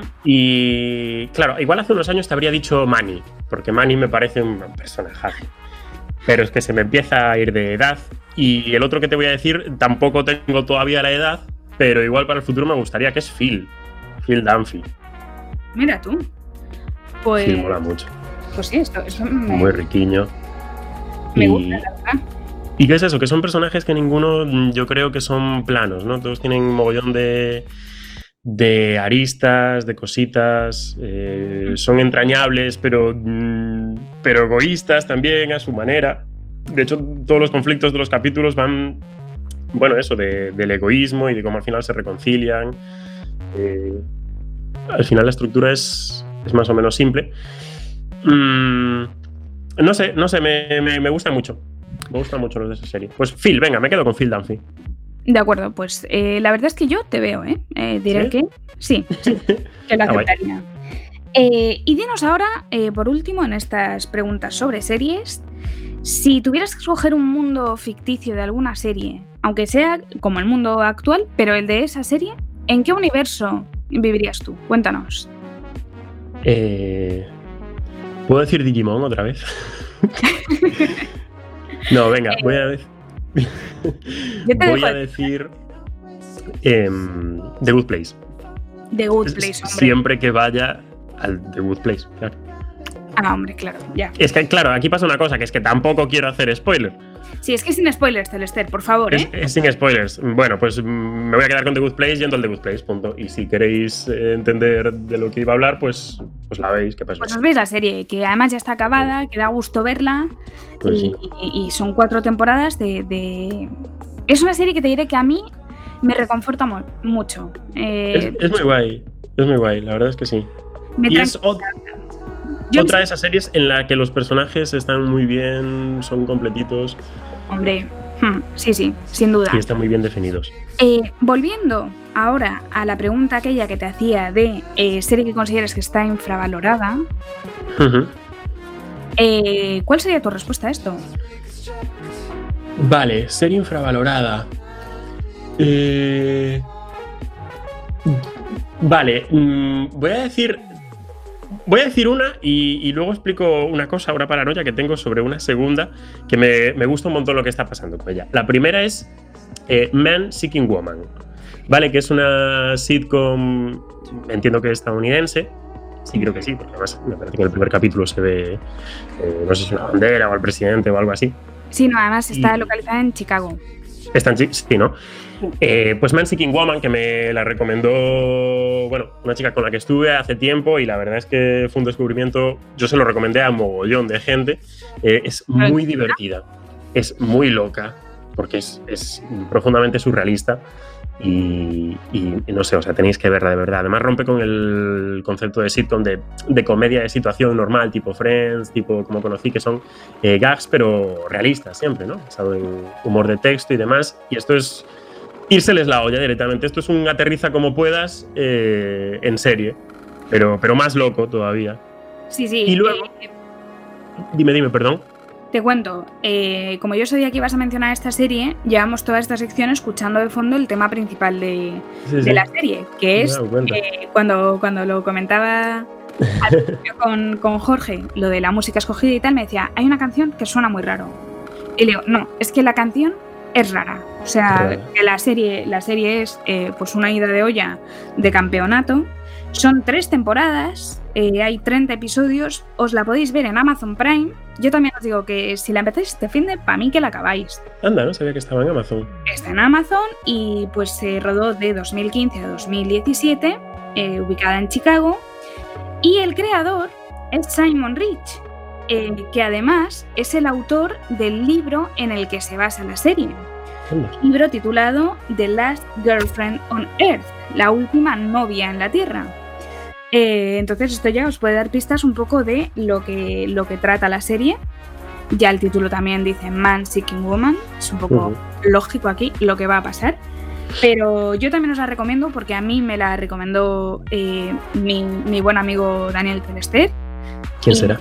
Y claro, igual hace unos años te habría dicho Manny, porque Manny me parece un personaje. pero es que se me empieza a ir de edad. Y el otro que te voy a decir, tampoco tengo todavía la edad, pero igual para el futuro me gustaría, que es Phil. Phil Dunphy. Mira tú. Pues... Phil mola mucho. Pues sí, esto, esto me... Muy riquiño. Me y... gusta, la verdad. ¿Y qué es eso? Que son personajes que ninguno, yo creo que son planos, ¿no? Todos tienen un mogollón de, de aristas, de cositas, eh, son entrañables, pero, pero egoístas también a su manera. De hecho, todos los conflictos de los capítulos van, bueno, eso, de, del egoísmo y de cómo al final se reconcilian. Eh, al final la estructura es, es más o menos simple. Mm, no sé, no sé, me, me, me gusta mucho. Me gustan mucho los de esa serie. Pues Phil, venga, me quedo con Phil Dunphy. De acuerdo, pues eh, la verdad es que yo te veo, ¿eh? eh diré ¿Sí? que sí, sí, que lo aceptaría. Eh, y dinos ahora, eh, por último, en estas preguntas sobre series, si tuvieras que escoger un mundo ficticio de alguna serie, aunque sea como el mundo actual, pero el de esa serie, ¿en qué universo vivirías tú? Cuéntanos. Eh, ¿Puedo decir Digimon otra vez? No, venga, voy a decir... voy a decir um, The Good Place. The Good Place, hombre. Siempre que vaya al The Good Place, claro. Ah, hombre, claro, ya. Es que, claro, aquí pasa una cosa, que es que tampoco quiero hacer spoiler. Sí, es que sin spoilers, Celester, por favor, ¿eh? Es, es sin spoilers. Bueno, pues me voy a quedar con The Good Place yendo al The Good Place, punto. Y si queréis eh, entender de lo que iba a hablar, pues, pues la veis. ¿Qué pasa? Pues os veis la serie, que además ya está acabada, sí. Que da gusto verla. Pues y, sí. y, y son cuatro temporadas de, de... Es una serie que te diré que a mí me reconforta mo- mucho. Eh, es, es muy guay, es muy guay, la verdad es que sí. Me y es ot- otra de esas series en la que los personajes están muy bien, son completitos. Hombre, sí, sí, sin duda. Y están muy bien definidos. Eh, volviendo ahora a la pregunta aquella que te hacía de eh, serie que consideras que está infravalorada, uh-huh. eh, ¿cuál sería tu respuesta a esto? Vale, serie infravalorada. Eh... Vale, mmm, voy a decir... Voy a decir una y, y luego explico una cosa, una paranoia que tengo sobre una segunda que me, me gusta un montón lo que está pasando con ella. La primera es eh, Man Seeking Woman, ¿vale? Que es una sitcom, entiendo que estadounidense. Sí, creo que sí, porque además me parece que en el primer capítulo se ve, eh, no sé si una bandera o al presidente o algo así. Sí, no, además está y... localizada en Chicago. Está en Chicago, sí, ¿no? Eh, pues Man Seeking Woman, que me la recomendó, bueno, una chica con la que estuve hace tiempo y la verdad es que fue un descubrimiento, yo se lo recomendé a mogollón de gente, eh, es muy divertida, es muy loca, porque es, es profundamente surrealista y, y, y no sé, o sea, tenéis que verla de verdad. Además rompe con el concepto de sitcom, de, de comedia de situación normal, tipo Friends, tipo Como conocí, que son eh, gags, pero realistas siempre, ¿no? Basado en humor de texto y demás, y esto es... Írseles la olla directamente. Esto es un aterriza como puedas eh, en serie, pero, pero más loco todavía. Sí, sí. Y luego... Eh, dime, dime, perdón. Te cuento, eh, como yo sabía que ibas a mencionar esta serie, llevamos toda esta sección escuchando de fondo el tema principal de, sí, de sí. la serie, que es eh, cuando, cuando lo comentaba con, con Jorge, lo de la música escogida y tal, me decía, hay una canción que suena muy raro. Y le digo, no, es que la canción es rara. O sea, claro. que la serie, la serie es eh, pues una ida de olla de campeonato. Son tres temporadas, eh, hay treinta episodios, os la podéis ver en Amazon Prime. Yo también os digo que si la empezáis este fin de, para mí que la acabáis. Anda, no sabía que estaba en Amazon. Está en Amazon y pues se rodó de dos mil quince a dos mil diecisiete, eh, ubicada en Chicago. Y el creador es Simon Rich, eh, que además es el autor del libro en el que se basa la serie. Anda. Libro titulado The Last Girlfriend on Earth, la última novia en la Tierra. Eh, entonces esto ya os puede dar pistas un poco de lo que, lo que trata la serie. Ya el título también dice Man Seeking Woman, es un poco uh-huh. lógico aquí lo que va a pasar. Pero yo también os la recomiendo porque a mí me la recomendó eh, mi, mi buen amigo Daniel Celester. ¿Quién y... será?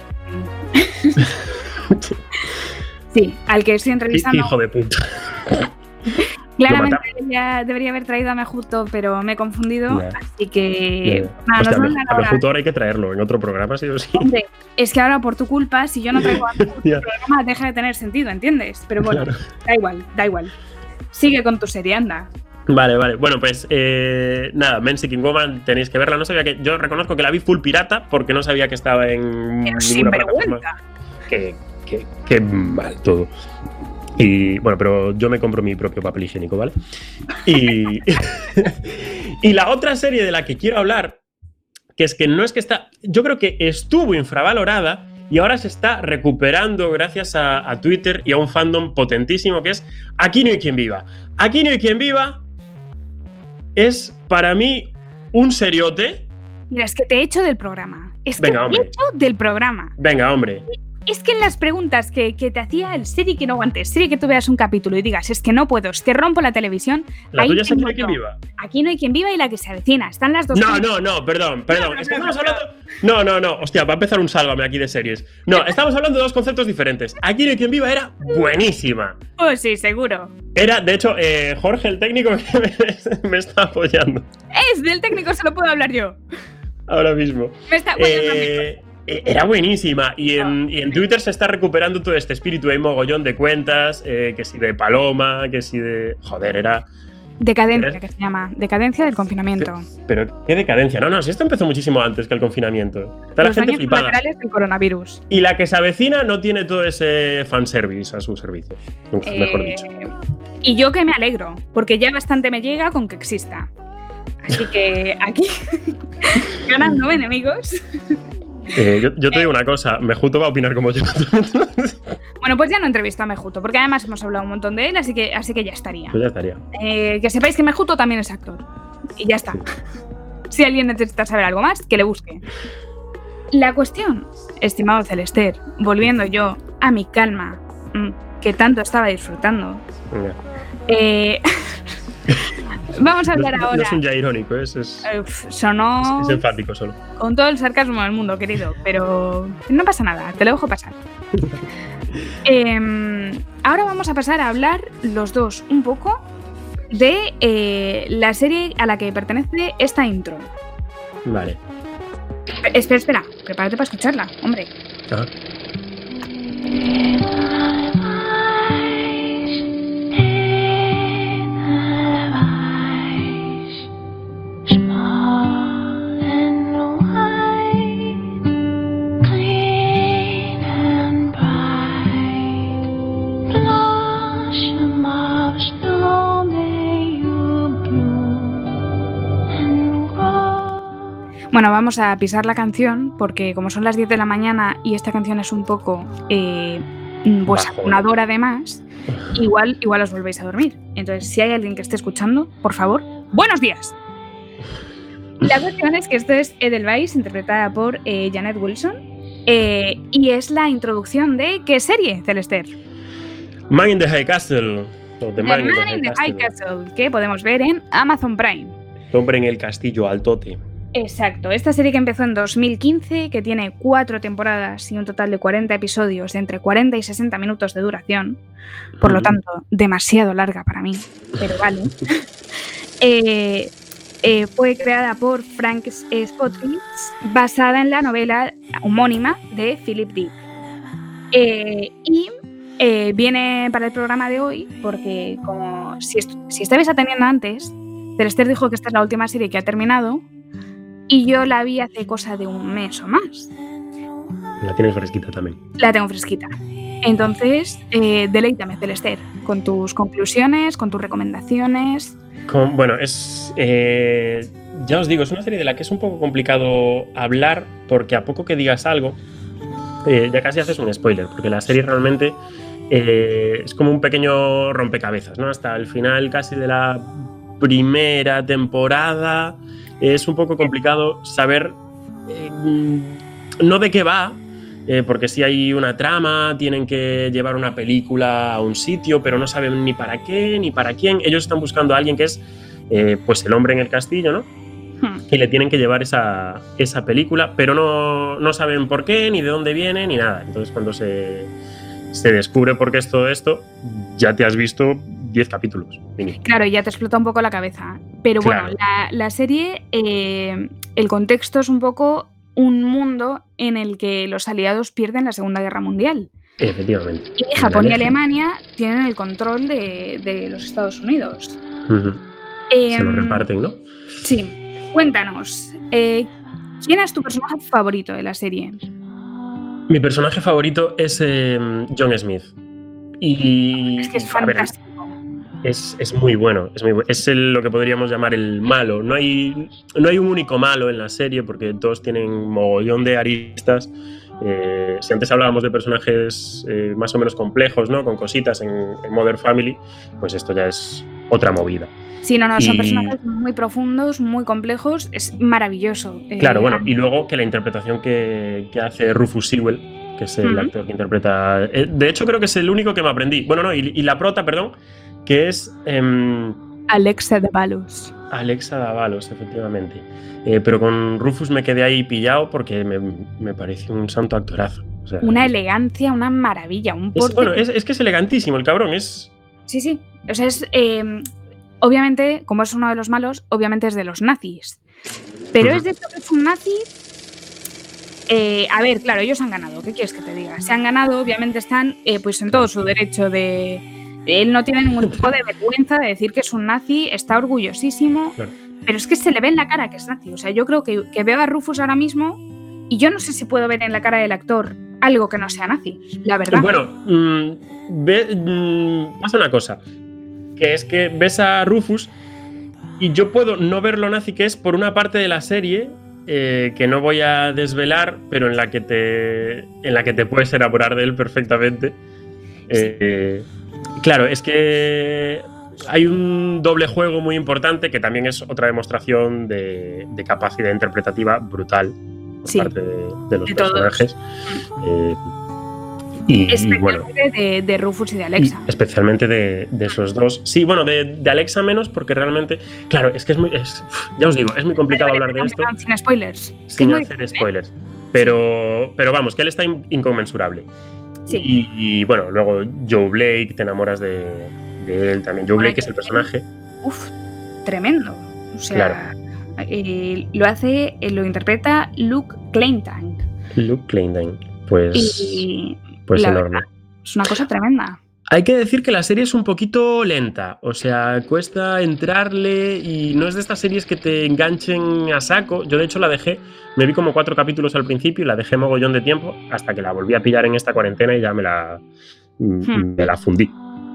Sí, al que estoy entrevistando. Hijo de puta. Claramente debería, debería haber traído a Mejuto, pero me he confundido, yeah. así que... Yeah. Nada, Hostia, nos a, a Mejuto ahora hay que traerlo en otro programa, sí o sí. Hombre, es que ahora por tu culpa, si yo no traigo a Mejuto, yeah. el programa deja de tener sentido, ¿entiendes? Pero bueno, claro. da igual, da igual. Sigue con tu serie, anda. Vale, vale. Bueno, pues eh, nada, Men Seeking Woman, tenéis que verla. No sabía que... Yo reconozco que la vi full pirata porque no sabía que estaba en Pero ninguna plataforma. Que, que, que mal todo. Y bueno, pero yo me compro mi propio papel higiénico, ¿vale? Y, y la otra serie de la que quiero hablar, que es que no es que está... Yo creo que estuvo infravalorada y ahora se está recuperando gracias a, a Twitter y a un fandom potentísimo, que es Aquí no hay quien viva. Aquí no hay quien viva es para mí un seriote. Mira, es que te he hecho del programa. Es Venga, que hombre. te he hecho del programa. Venga, hombre. Es que en las preguntas que, que te hacía el serie que no aguantes, serie que tú veas un capítulo y digas, es que no puedo, es que rompo la televisión. La tuya es Aquí no hay quien viva. Aquí no hay quien viva y la que se avecina. Están las dos. No, cosas. no, no, perdón, perdón. No, no, es que no, estamos no, hablando. No, no, no. Hostia, va a empezar un sálvame aquí de series. No, estamos hablando de dos conceptos diferentes. Aquí no hay quien viva era buenísima. Oh, sí, seguro. Era, de hecho, eh, Jorge, el técnico, me, me está apoyando. Es del técnico, se lo puedo hablar yo. Ahora mismo. Me está apoyando eh, Era buenísima y en, y en Twitter se está recuperando todo este espíritu. Hay mogollón de cuentas, eh, que si de Paloma, que si de... Joder, era... Decadencia, era... que se llama. Decadencia del confinamiento. Pero, pero ¿qué decadencia? No, no, si esto empezó muchísimo antes que el confinamiento. Está la Los gente años flipada. laterales del coronavirus. Y la que se avecina no tiene todo ese fanservice a su servicio. Uf, eh... mejor dicho. Y yo que me alegro, porque ya bastante me llega con que exista. Así que aquí, ganándome enemigos... Eh, yo, yo te digo una cosa, Mejuto va a opinar como yo. Bueno, pues ya no entrevisto a Mejuto, porque además hemos hablado un montón de él, así que, así que ya estaría. Pues ya estaría. Eh, que sepáis que Mejuto también es actor. Y ya está. Sí. Si alguien necesita saber algo más, que le busque. La cuestión, estimado Celester, volviendo yo a mi calma, que tanto estaba disfrutando. Yeah. Eh... Vamos a hablar no, ahora. No es un ya irónico, es, es, Uf, sonó es, es enfático solo. Con todo el sarcasmo del mundo, querido, pero no pasa nada, te lo dejo pasar. eh, ahora vamos a pasar a hablar los dos un poco de eh, la serie a la que pertenece esta intro. Vale. Espera, espera, prepárate para escucharla, hombre. Ajá. Bueno, vamos a pisar la canción porque como son las diez de la mañana y esta canción es un poco eh, pues acunadora además, igual, igual os volvéis a dormir. Entonces, si hay alguien que esté escuchando, por favor, ¡buenos días! La cuestión es que esto es Edelweiss, interpretada por eh, Janet Wilson, eh, y es la introducción de ¿qué serie, Celester? Man in the High Castle. O The Man, the Man in the, the High Castle. Castle, que podemos ver en Amazon Prime. El hombre en el castillo altote. Exacto, esta serie que empezó en dos mil quince, que tiene cuatro temporadas y un total de cuarenta episodios de entre cuarenta y sesenta minutos de duración, por lo tanto, demasiado larga para mí, pero vale. eh, eh, fue creada por Frank Spotfitz, basada en la novela homónima de Philip Dick. Eh, y eh, viene para el programa de hoy porque, como si, si estabais atendiendo antes, Celester dijo que esta es la última serie que ha terminado. Y yo la vi hace cosa de un mes o más. La tienes fresquita también. La tengo fresquita. Entonces, eh, deleítame, Celester, con tus conclusiones, con tus recomendaciones. Con, bueno, es... Eh, ya os digo, es una serie de la que es un poco complicado hablar porque a poco que digas algo, eh, ya casi haces un spoiler, porque la serie realmente eh, es como un pequeño rompecabezas, ¿no? Hasta el final casi de la primera temporada... Es un poco complicado saber eh, no de qué va, eh, porque si hay una trama, tienen que llevar una película a un sitio, pero no saben ni para qué, ni para quién. Ellos están buscando a alguien que es eh, pues el hombre en el castillo, ¿no? Hmm. Y le tienen que llevar esa, esa película, pero no, no saben por qué, ni de dónde viene, ni nada. Entonces cuando se, se descubre por qué es todo esto, ya te has visto diez capítulos. Mínimo. Claro, ya te explota un poco la cabeza. Pero Claro. bueno, la, la serie, eh, el contexto es un poco un mundo en el que los aliados pierden la Segunda Guerra Mundial. Efectivamente. Y Japón y Alemania tienen el control de, de los Estados Unidos. Uh-huh. Eh, Se lo reparten, ¿no? Sí. Cuéntanos, eh, ¿quién es tu personaje favorito de la serie? Mi personaje favorito es eh, John Smith. Y, Es que es a ver, fantástico. es, es muy bueno. Es, muy bu- es el, lo que podríamos llamar el malo. No hay, no hay un único malo en la serie porque todos tienen mogollón de aristas. Eh, si antes hablábamos de personajes eh, más o menos complejos, ¿no? Con cositas en, en Modern Family, pues esto ya es otra movida. Sí, no, no, son Y- personajes muy profundos, muy complejos, es maravilloso. Eh, Claro, bueno, y luego que la interpretación que, que hace Rufus Sewell, que es el Ujú. actor que interpreta... eh, de hecho, creo que es el único que me aprendí. Bueno, no, y, y la prota, perdón, que es em, Alexa Davalos. Alexa Davalos, efectivamente. Eh, pero con Rufus me quedé ahí pillado porque me, me pareció un santo actorazo. O sea, Una elegancia, una maravilla, un es, porte. bueno, es, es que es elegantísimo el cabrón, es... Sí, sí. O sea, es. eh, obviamente, como es uno de los malos, obviamente es de los nazis. Pero Ujú. es de esto que es un nazi. eh, a ver, claro, ellos han ganado. ¿Qué quieres que te diga? Se han ganado, obviamente están eh, pues en todo su derecho de. Él no tiene ningún tipo de vergüenza de decir que es un nazi, está orgullosísimo. Claro. Pero es que se le ve en la cara que es nazi. O sea, yo creo que, que veo a Rufus ahora mismo y yo no sé si puedo ver en la cara del actor algo que no sea nazi, la verdad. Bueno, mm, ve, mm, pasa una cosa, que es que ves a Rufus y yo puedo no ver lo nazi que es por una parte de la serie eh, que no voy a desvelar, pero en la que te, en la que te puedes enamorar de él perfectamente. Eh, claro, es que hay un doble juego muy importante que también es otra demostración de, de capacidad interpretativa brutal por Sí, parte de, de los de todos. personajes. Eh, y, y bueno, Especialmente de, de Rufus y de y Alexa. especialmente de, de esos dos. Sí, bueno, de, de Alexa menos, porque realmente, claro, es que es muy, es- ya os digo, es muy complicado hablar de esto Sin spoilers. Es que sin es muy hacer difícil, ¿eh? spoilers. Pero, pero vamos, que él está in- inconmensurable. Sí. Y, y, bueno, luego Joe Blake, te enamoras de, de él también. Joe Bueno, Blake es el Joe personaje. Uf, tremendo. O sea, Claro. eh, lo hace, eh, lo interpreta Luke Clayton. Luke Clayton. Pues, Y pues la enorme. verdad, es una cosa tremenda. Hay que decir que la serie es un poquito lenta, o sea, cuesta entrarle y no es de estas series que te enganchen a saco. Yo de hecho la dejé, me vi como cuatro capítulos al principio y la dejé mogollón de tiempo hasta que la volví a pillar en esta cuarentena y ya me la, Hmm. me la fundí.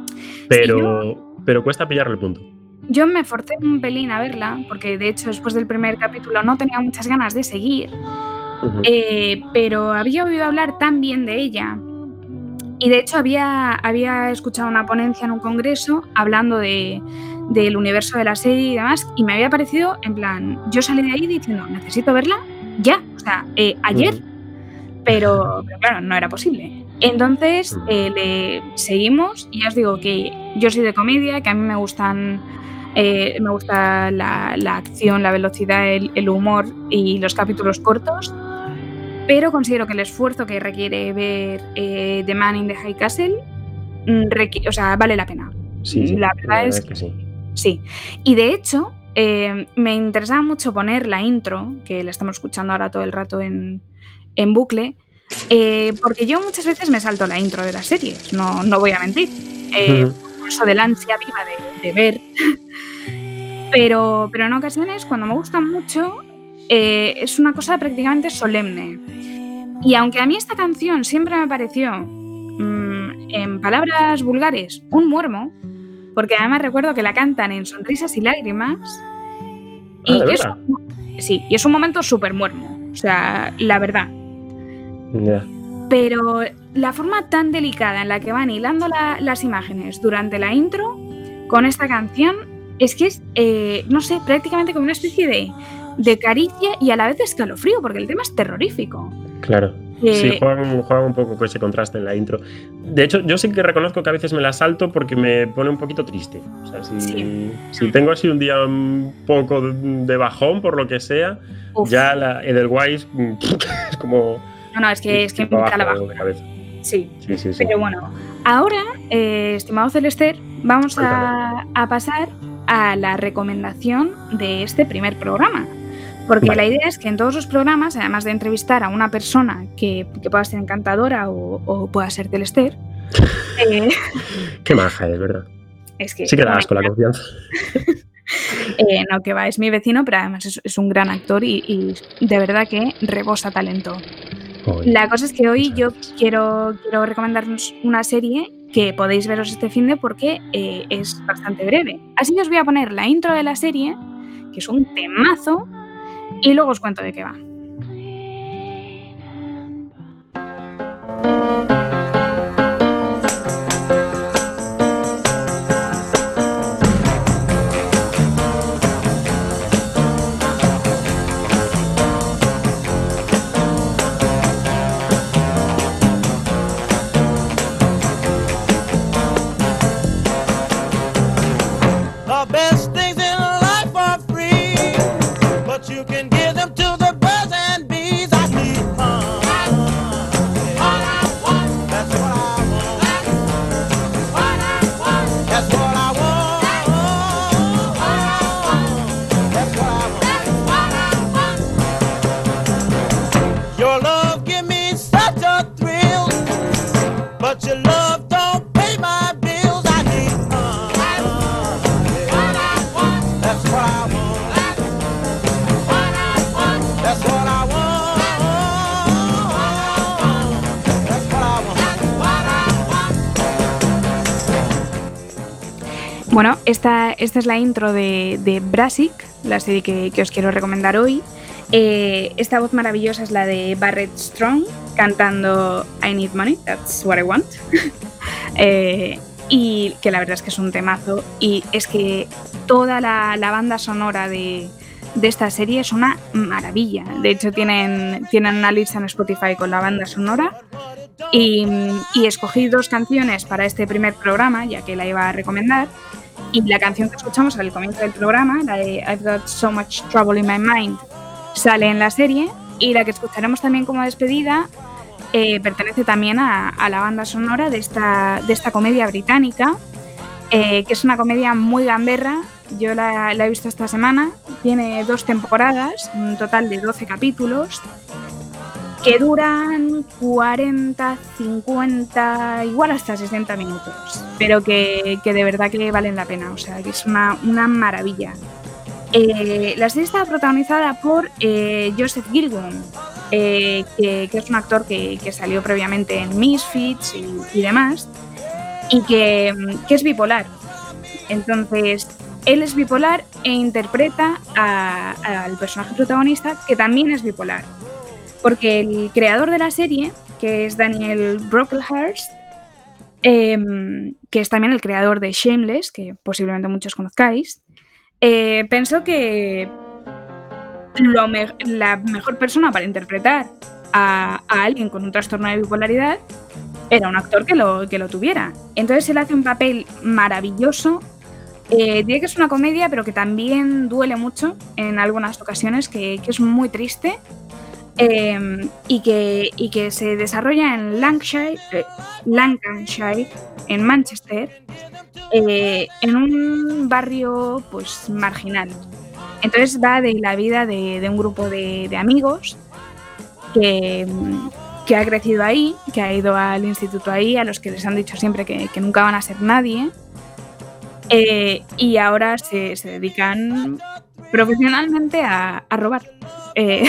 Pero, pero cuesta pillarle el punto. Yo me forcé un pelín a verla, porque de hecho después del primer capítulo no tenía muchas ganas de seguir, Ujú. eh, pero había oído hablar tan bien de ella. Y de hecho había, había escuchado una ponencia en un congreso hablando de, del universo de la serie y demás, y me había parecido, en plan, yo salí de ahí diciendo, necesito verla ya, o sea, eh, ayer, Ujú. pero, pero claro, no era posible. Entonces Ujú. eh, le seguimos y ya os digo que yo soy de comedia, que a mí me gustan, eh, me gusta la, la acción, la velocidad, el, el humor y los capítulos cortos. Pero considero que el esfuerzo que requiere ver eh, The Man in the High Castle mm, requi- o sea, vale la pena. Sí, sí, La verdad es que sí. Sí. Y de hecho, eh, me interesaba mucho poner la intro, que la estamos escuchando ahora todo el rato en, en bucle, eh, porque yo muchas veces me salto la intro de las series, no, no voy a mentir. Eh, Ujú. por eso de la ansia viva de, de ver. pero, pero en ocasiones, cuando me gustan mucho, eh, es una cosa prácticamente solemne. Y aunque a mí esta canción siempre me pareció, mmm, en palabras vulgares, un muermo, porque además recuerdo que la cantan en Sonrisas y Lágrimas, Ah, y ¿de que es verdad? un, sí, y es un momento súper muermo, o sea, la verdad. Ya. Pero la forma tan delicada en la que van hilando la- las imágenes durante la intro con esta canción es que es, eh, no sé, prácticamente como una especie de, de caricia y a la vez de escalofrío, porque el tema es terrorífico. Claro. Eh, Sí, juegan, juegan un poco con ese contraste en la intro. De hecho, yo sí que reconozco que a veces me la salto porque me pone un poquito triste. O sea, si, Sí. si tengo así un día un poco de, de bajón, por lo que sea, uf, ya la Edelweiss mm, es como... no, no, es que, es que me para da la abajo baja. de cabeza. Sí. Sí, sí, sí. Pero bueno, ahora, eh, estimado Celester, vamos a, a pasar a la recomendación de este primer programa. Porque vale. La idea es que en todos los programas, además de entrevistar a una persona que, que pueda ser encantadora o, o pueda ser del Esther... eh, Qué maja es, ¿verdad? Es que, sí que das con la confianza. eh, no, que va, es mi vecino, pero además es, es un gran actor y, y de verdad que rebosa talento. Oh, la cosa es que hoy yo quiero, quiero recomendarnos una serie que podéis veros este finde porque eh, es bastante breve. Así que os voy a poner la intro de la serie, que es un temazo, y luego os cuento de qué va. Bueno, esta, esta es la intro de, de Brassic, la serie que, que os quiero recomendar hoy. Eh, esta voz maravillosa es la de Barrett Strong, cantando I Need Money, That's What I Want. eh, y que la verdad es que es un temazo. Y es que toda la, la banda sonora de, de esta serie es una maravilla. De hecho, tienen, tienen una lista en Spotify con la banda sonora. Y, y escogí dos canciones para este primer programa, ya que la iba a recomendar. Y la canción que escuchamos al comienzo del programa, la de I've Got So Much Trouble in My Mind, sale en la serie. Y la que escucharemos también como despedida eh, pertenece también a, a la banda sonora de esta, de esta comedia británica, eh, que es una comedia muy gamberra. Yo la, la he visto esta semana. Tiene dos temporadas, un total de doce capítulos, que duran cuarenta, cincuenta, igual hasta sesenta minutos, pero que, que de verdad que valen la pena, o sea, que es una, una maravilla. Eh, la serie está protagonizada por eh, Joseph Gilgun, eh, que, que es un actor que, que salió previamente en Misfits y, y demás, y que, que es bipolar. Entonces, él es bipolar e interpreta a, a, al personaje protagonista, que también es bipolar. Porque el creador de la serie, que es Daniel Brocklehurst, eh, que es también el creador de Shameless, que posiblemente muchos conozcáis, eh, pensó que lo me- la mejor persona para interpretar a, a alguien con un trastorno de bipolaridad era un actor que lo, que lo tuviera. Entonces él hace un papel maravilloso. Eh, diré que es una comedia, pero que también duele mucho en algunas ocasiones, que, que es muy triste. Eh, y, que, y que se desarrolla en Lancashire, eh, Lancashire en Manchester, eh, en un barrio pues marginal. Entonces va de la vida de, de un grupo de, de amigos que, que ha crecido ahí, que ha ido al instituto ahí, a los que les han dicho siempre que, que nunca van a ser nadie, eh, y ahora se, se dedican profesionalmente a, a robar. Eh,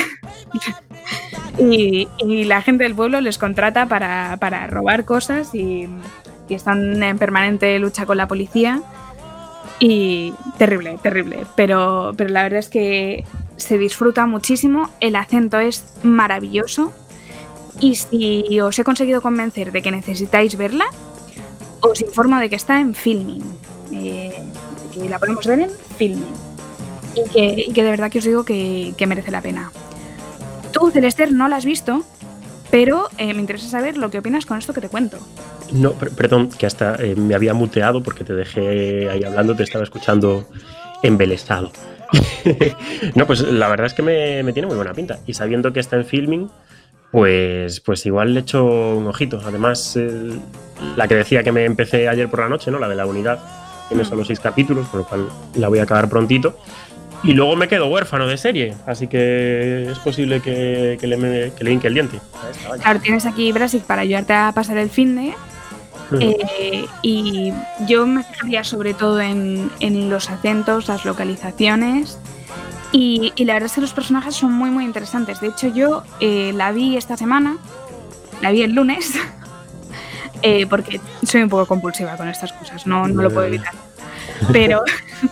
y, y la gente del pueblo les contrata para, para robar cosas y, y están en permanente lucha con la policía. Y terrible, terrible. Pero, pero la verdad es que se disfruta muchísimo, el acento es maravilloso. Y si os he conseguido convencer de que necesitáis verla, os informo de que está en Filmin. Eh, que la podemos ver en Filmin. Y que, y que de verdad que os digo que, que merece la pena. Tú, Celester, no la has visto, pero eh, me interesa saber lo que opinas con esto que te cuento. No, per- perdón, que hasta eh, me había muteado porque te dejé ahí hablando, te estaba escuchando embelesado. No, pues la verdad es que me, me tiene muy buena pinta. Y sabiendo que está en Filmin, Pues, pues igual le echo un ojito. Además, el, la que decía que me empecé ayer por la noche, ¿no? La de la unidad, tiene solo seis capítulos, por lo cual la voy a acabar prontito. Y luego me quedo huérfano de serie, así que es posible que, que, le, me, que le hinque el diente a esta, vaya. Claro, tienes aquí Brasil para ayudarte a pasar el finde. Eh, y yo me fijaría sobre todo en, en los acentos, las localizaciones. Y, y la verdad es que los personajes son muy muy interesantes. De hecho yo eh, la vi esta semana, la vi el lunes, eh, porque soy un poco compulsiva con estas cosas, no, no lo puedo evitar. Pero,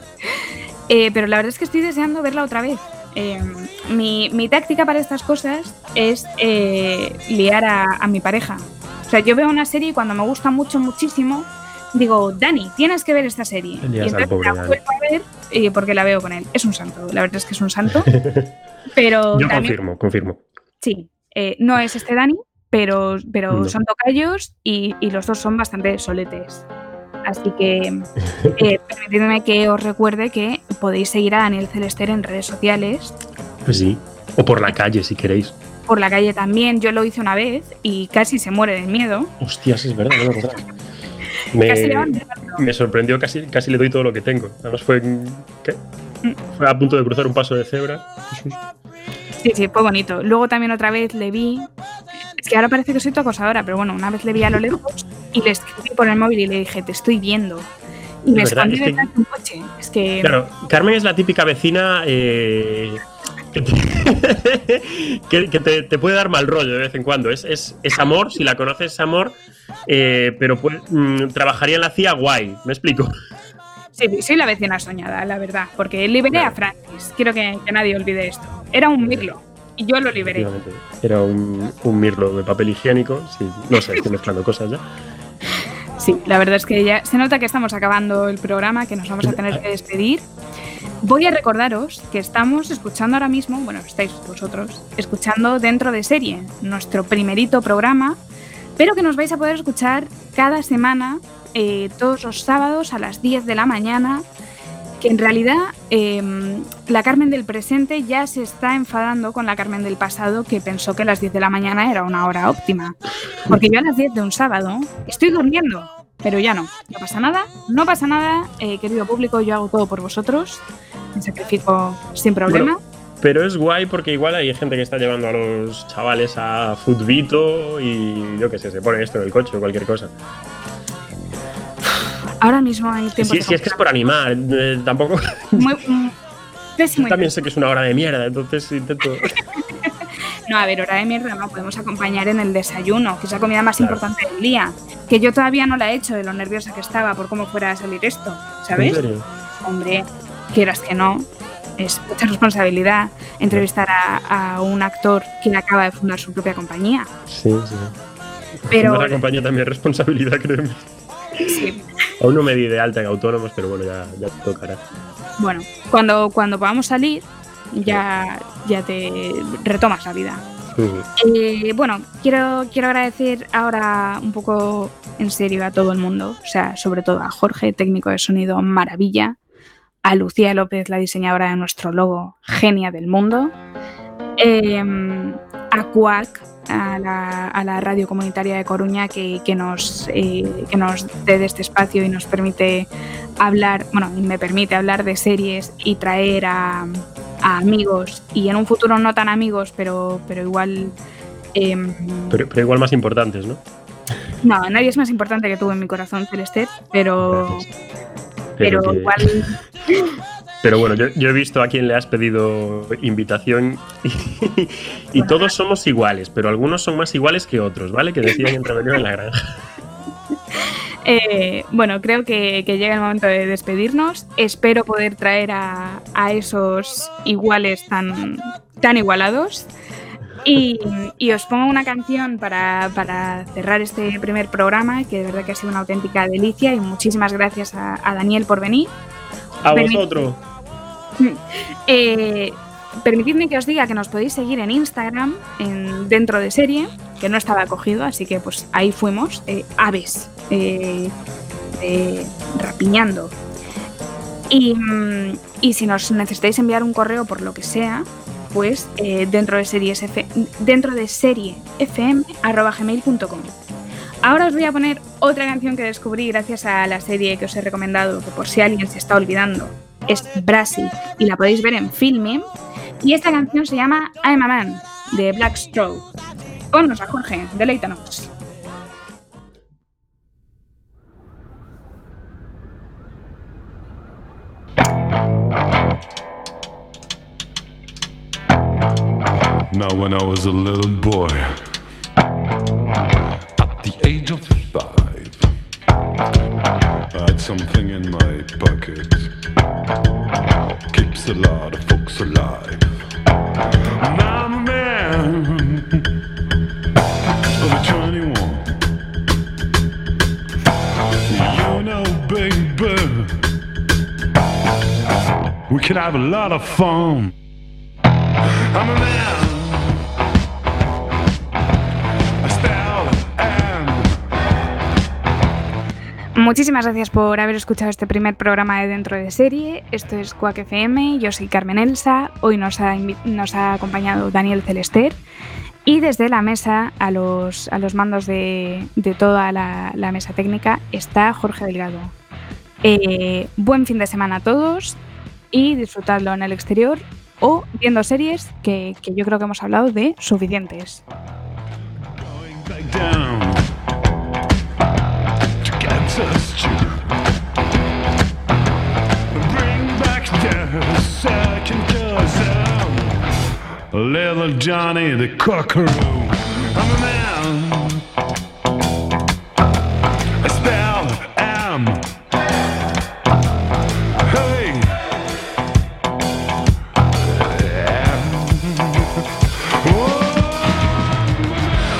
eh, pero la verdad es que estoy deseando verla otra vez. Eh, mi, mi táctica para estas cosas es eh, liar a, a mi pareja. O sea, yo veo una serie y cuando me gusta mucho, muchísimo, digo, Dani, tienes que ver esta serie. Y entonces la vuelvo a ver eh, porque la veo con él. Es un santo, la verdad es que es un santo. Pero yo también, confirmo, confirmo. Sí, eh, no es este Dani, pero, pero No. son tocayos y, y los dos son bastante soletes. Así que eh, permitidme que os recuerde que podéis seguir a Daniel Celester en redes sociales. Pues sí, o por la calle si queréis. Por la calle también, yo lo hice una vez y casi se muere del miedo. Hostias, es verdad, no me acordaba. Me, me sorprendió, casi, casi le doy todo lo que tengo. Además fue, ¿qué? Fue a punto de cruzar un paso de cebra. Sí, sí, fue bonito. Luego también otra vez le vi, es que ahora parece que soy tu acosadora, pero bueno, una vez le vi a lo lejos y le escribí por el móvil y le dije, te estoy viendo. Y me escondí es que, detrás de un coche. Es que... Claro, Carmen es la típica vecina eh, que, te, que, que te, te puede dar mal rollo de vez en cuando. Es, es, es amor, si la conoces es amor, eh, pero puede, mmm, trabajaría en la C I A guay, ¿me explico? Sí, soy la vecina soñada, la verdad, porque liberé a Francis. Quiero que, que nadie olvide esto. Era un mirlo y yo lo liberé. Era un, un mirlo de papel higiénico. Sí, no sé, estoy mezclando cosas ya. Sí, la verdad es que ya se nota que estamos acabando el programa, que nos vamos a tener que despedir. Voy a recordaros que estamos escuchando ahora mismo, bueno, estáis vosotros, escuchando Dentro de Serie, nuestro primerito programa, pero que nos vais a poder escuchar cada semana, eh, todos los sábados a las diez de la mañana, que en realidad eh, la Carmen del presente ya se está enfadando con la Carmen del pasado, que pensó que las diez de la mañana era una hora óptima. Porque yo a las diez de un sábado estoy durmiendo, pero ya no. No pasa nada, no pasa nada, eh, querido público, yo hago todo por vosotros, me sacrifico sin problema. Bueno, pero es guay porque igual hay gente que está llevando a los chavales a Futbito y yo qué sé, se pone esto en el coche o cualquier cosa. Ahora mismo hay tiempo. Sí, sí, es que es por animar, eh, tampoco. Muy, muy pésimo. También sé que es una hora de mierda, entonces intento. No, a ver, hora de mierda no, podemos acompañar en el desayuno, que es la comida más Claro. importante del día. Que yo todavía no la he hecho de lo nerviosa que estaba por cómo fuera a salir esto, ¿sabes? ¿En serio? Hombre, quieras que no, es mucha responsabilidad entrevistar a, a un actor que acaba de fundar su propia compañía. Sí, sí. Pero La compañía también es responsabilidad, créeme. sí. Aún no me di de alta en autónomos, pero bueno, ya, ya te tocará. Bueno, cuando, cuando podamos salir, ya, ya te retomas la vida. Uh-huh. Eh, bueno, quiero, quiero agradecer ahora un poco en serio a todo el mundo, o sea, sobre todo a Jorge, técnico de sonido, maravilla, a Lucía López, la diseñadora de nuestro logo, genia del mundo, eh, a Quack, a la, a la radio comunitaria de Coruña que, que, nos, eh, que nos dé de este espacio y nos permite hablar, bueno, y me permite hablar de series y traer a, a amigos y en un futuro no tan amigos, pero, pero igual... Eh, pero, pero igual más importantes, ¿no? No, nadie es más importante que tú en mi corazón, Celeste, pero, pero, pero que... igual... Pero bueno, yo, yo he visto a quien le has pedido invitación y, y todos somos iguales, pero algunos son más iguales que otros, ¿vale? Que decían en Rebelión en la Granja. Eh, bueno, creo que, que llega el momento de despedirnos. Espero poder traer a, a esos iguales tan, tan igualados. Y, y os pongo una canción para, para cerrar este primer programa, que de verdad que ha sido una auténtica delicia. Y muchísimas gracias a, a Daniel por venir. A Permit- vosotros. Eh, permitidme que os diga que nos podéis seguir en Instagram, en Dentro de Serie, que no estaba cogido, así que pues ahí fuimos, eh, aves, eh, eh, rapiñando. Y, y si nos necesitáis enviar un correo por lo que sea, pues eh, dentro de series F, dentro de serie f m arroba gmail punto com. Ahora os voy a poner otra canción que descubrí gracias a la serie que os he recomendado, que por si alguien se está olvidando, es Brasil y la podéis ver en Filmin. Y esta canción se llama I'm a Man, de Black Straw. Ponnos a Jorge, deleítanos. Now when I was a little boy, at the age of five, I had something in my pocket, keeps a lot of folks alive. And I'm a man of twenty-one, you know baby, we can have a lot of fun. I'm a man. Muchísimas gracias por haber escuchado este primer programa de Dentro de Serie. Esto es Quack F M, yo soy Carmen Elsa. Hoy nos ha, nos ha acompañado Daniel Celester. Y desde la mesa, a los, a los mandos de, de toda la, la mesa técnica, está Jorge Delgado. Eh, buen fin de semana a todos y disfrutadlo en el exterior o viendo series que, que yo creo que hemos hablado de suficientes. Little Johnny the Cockaroo.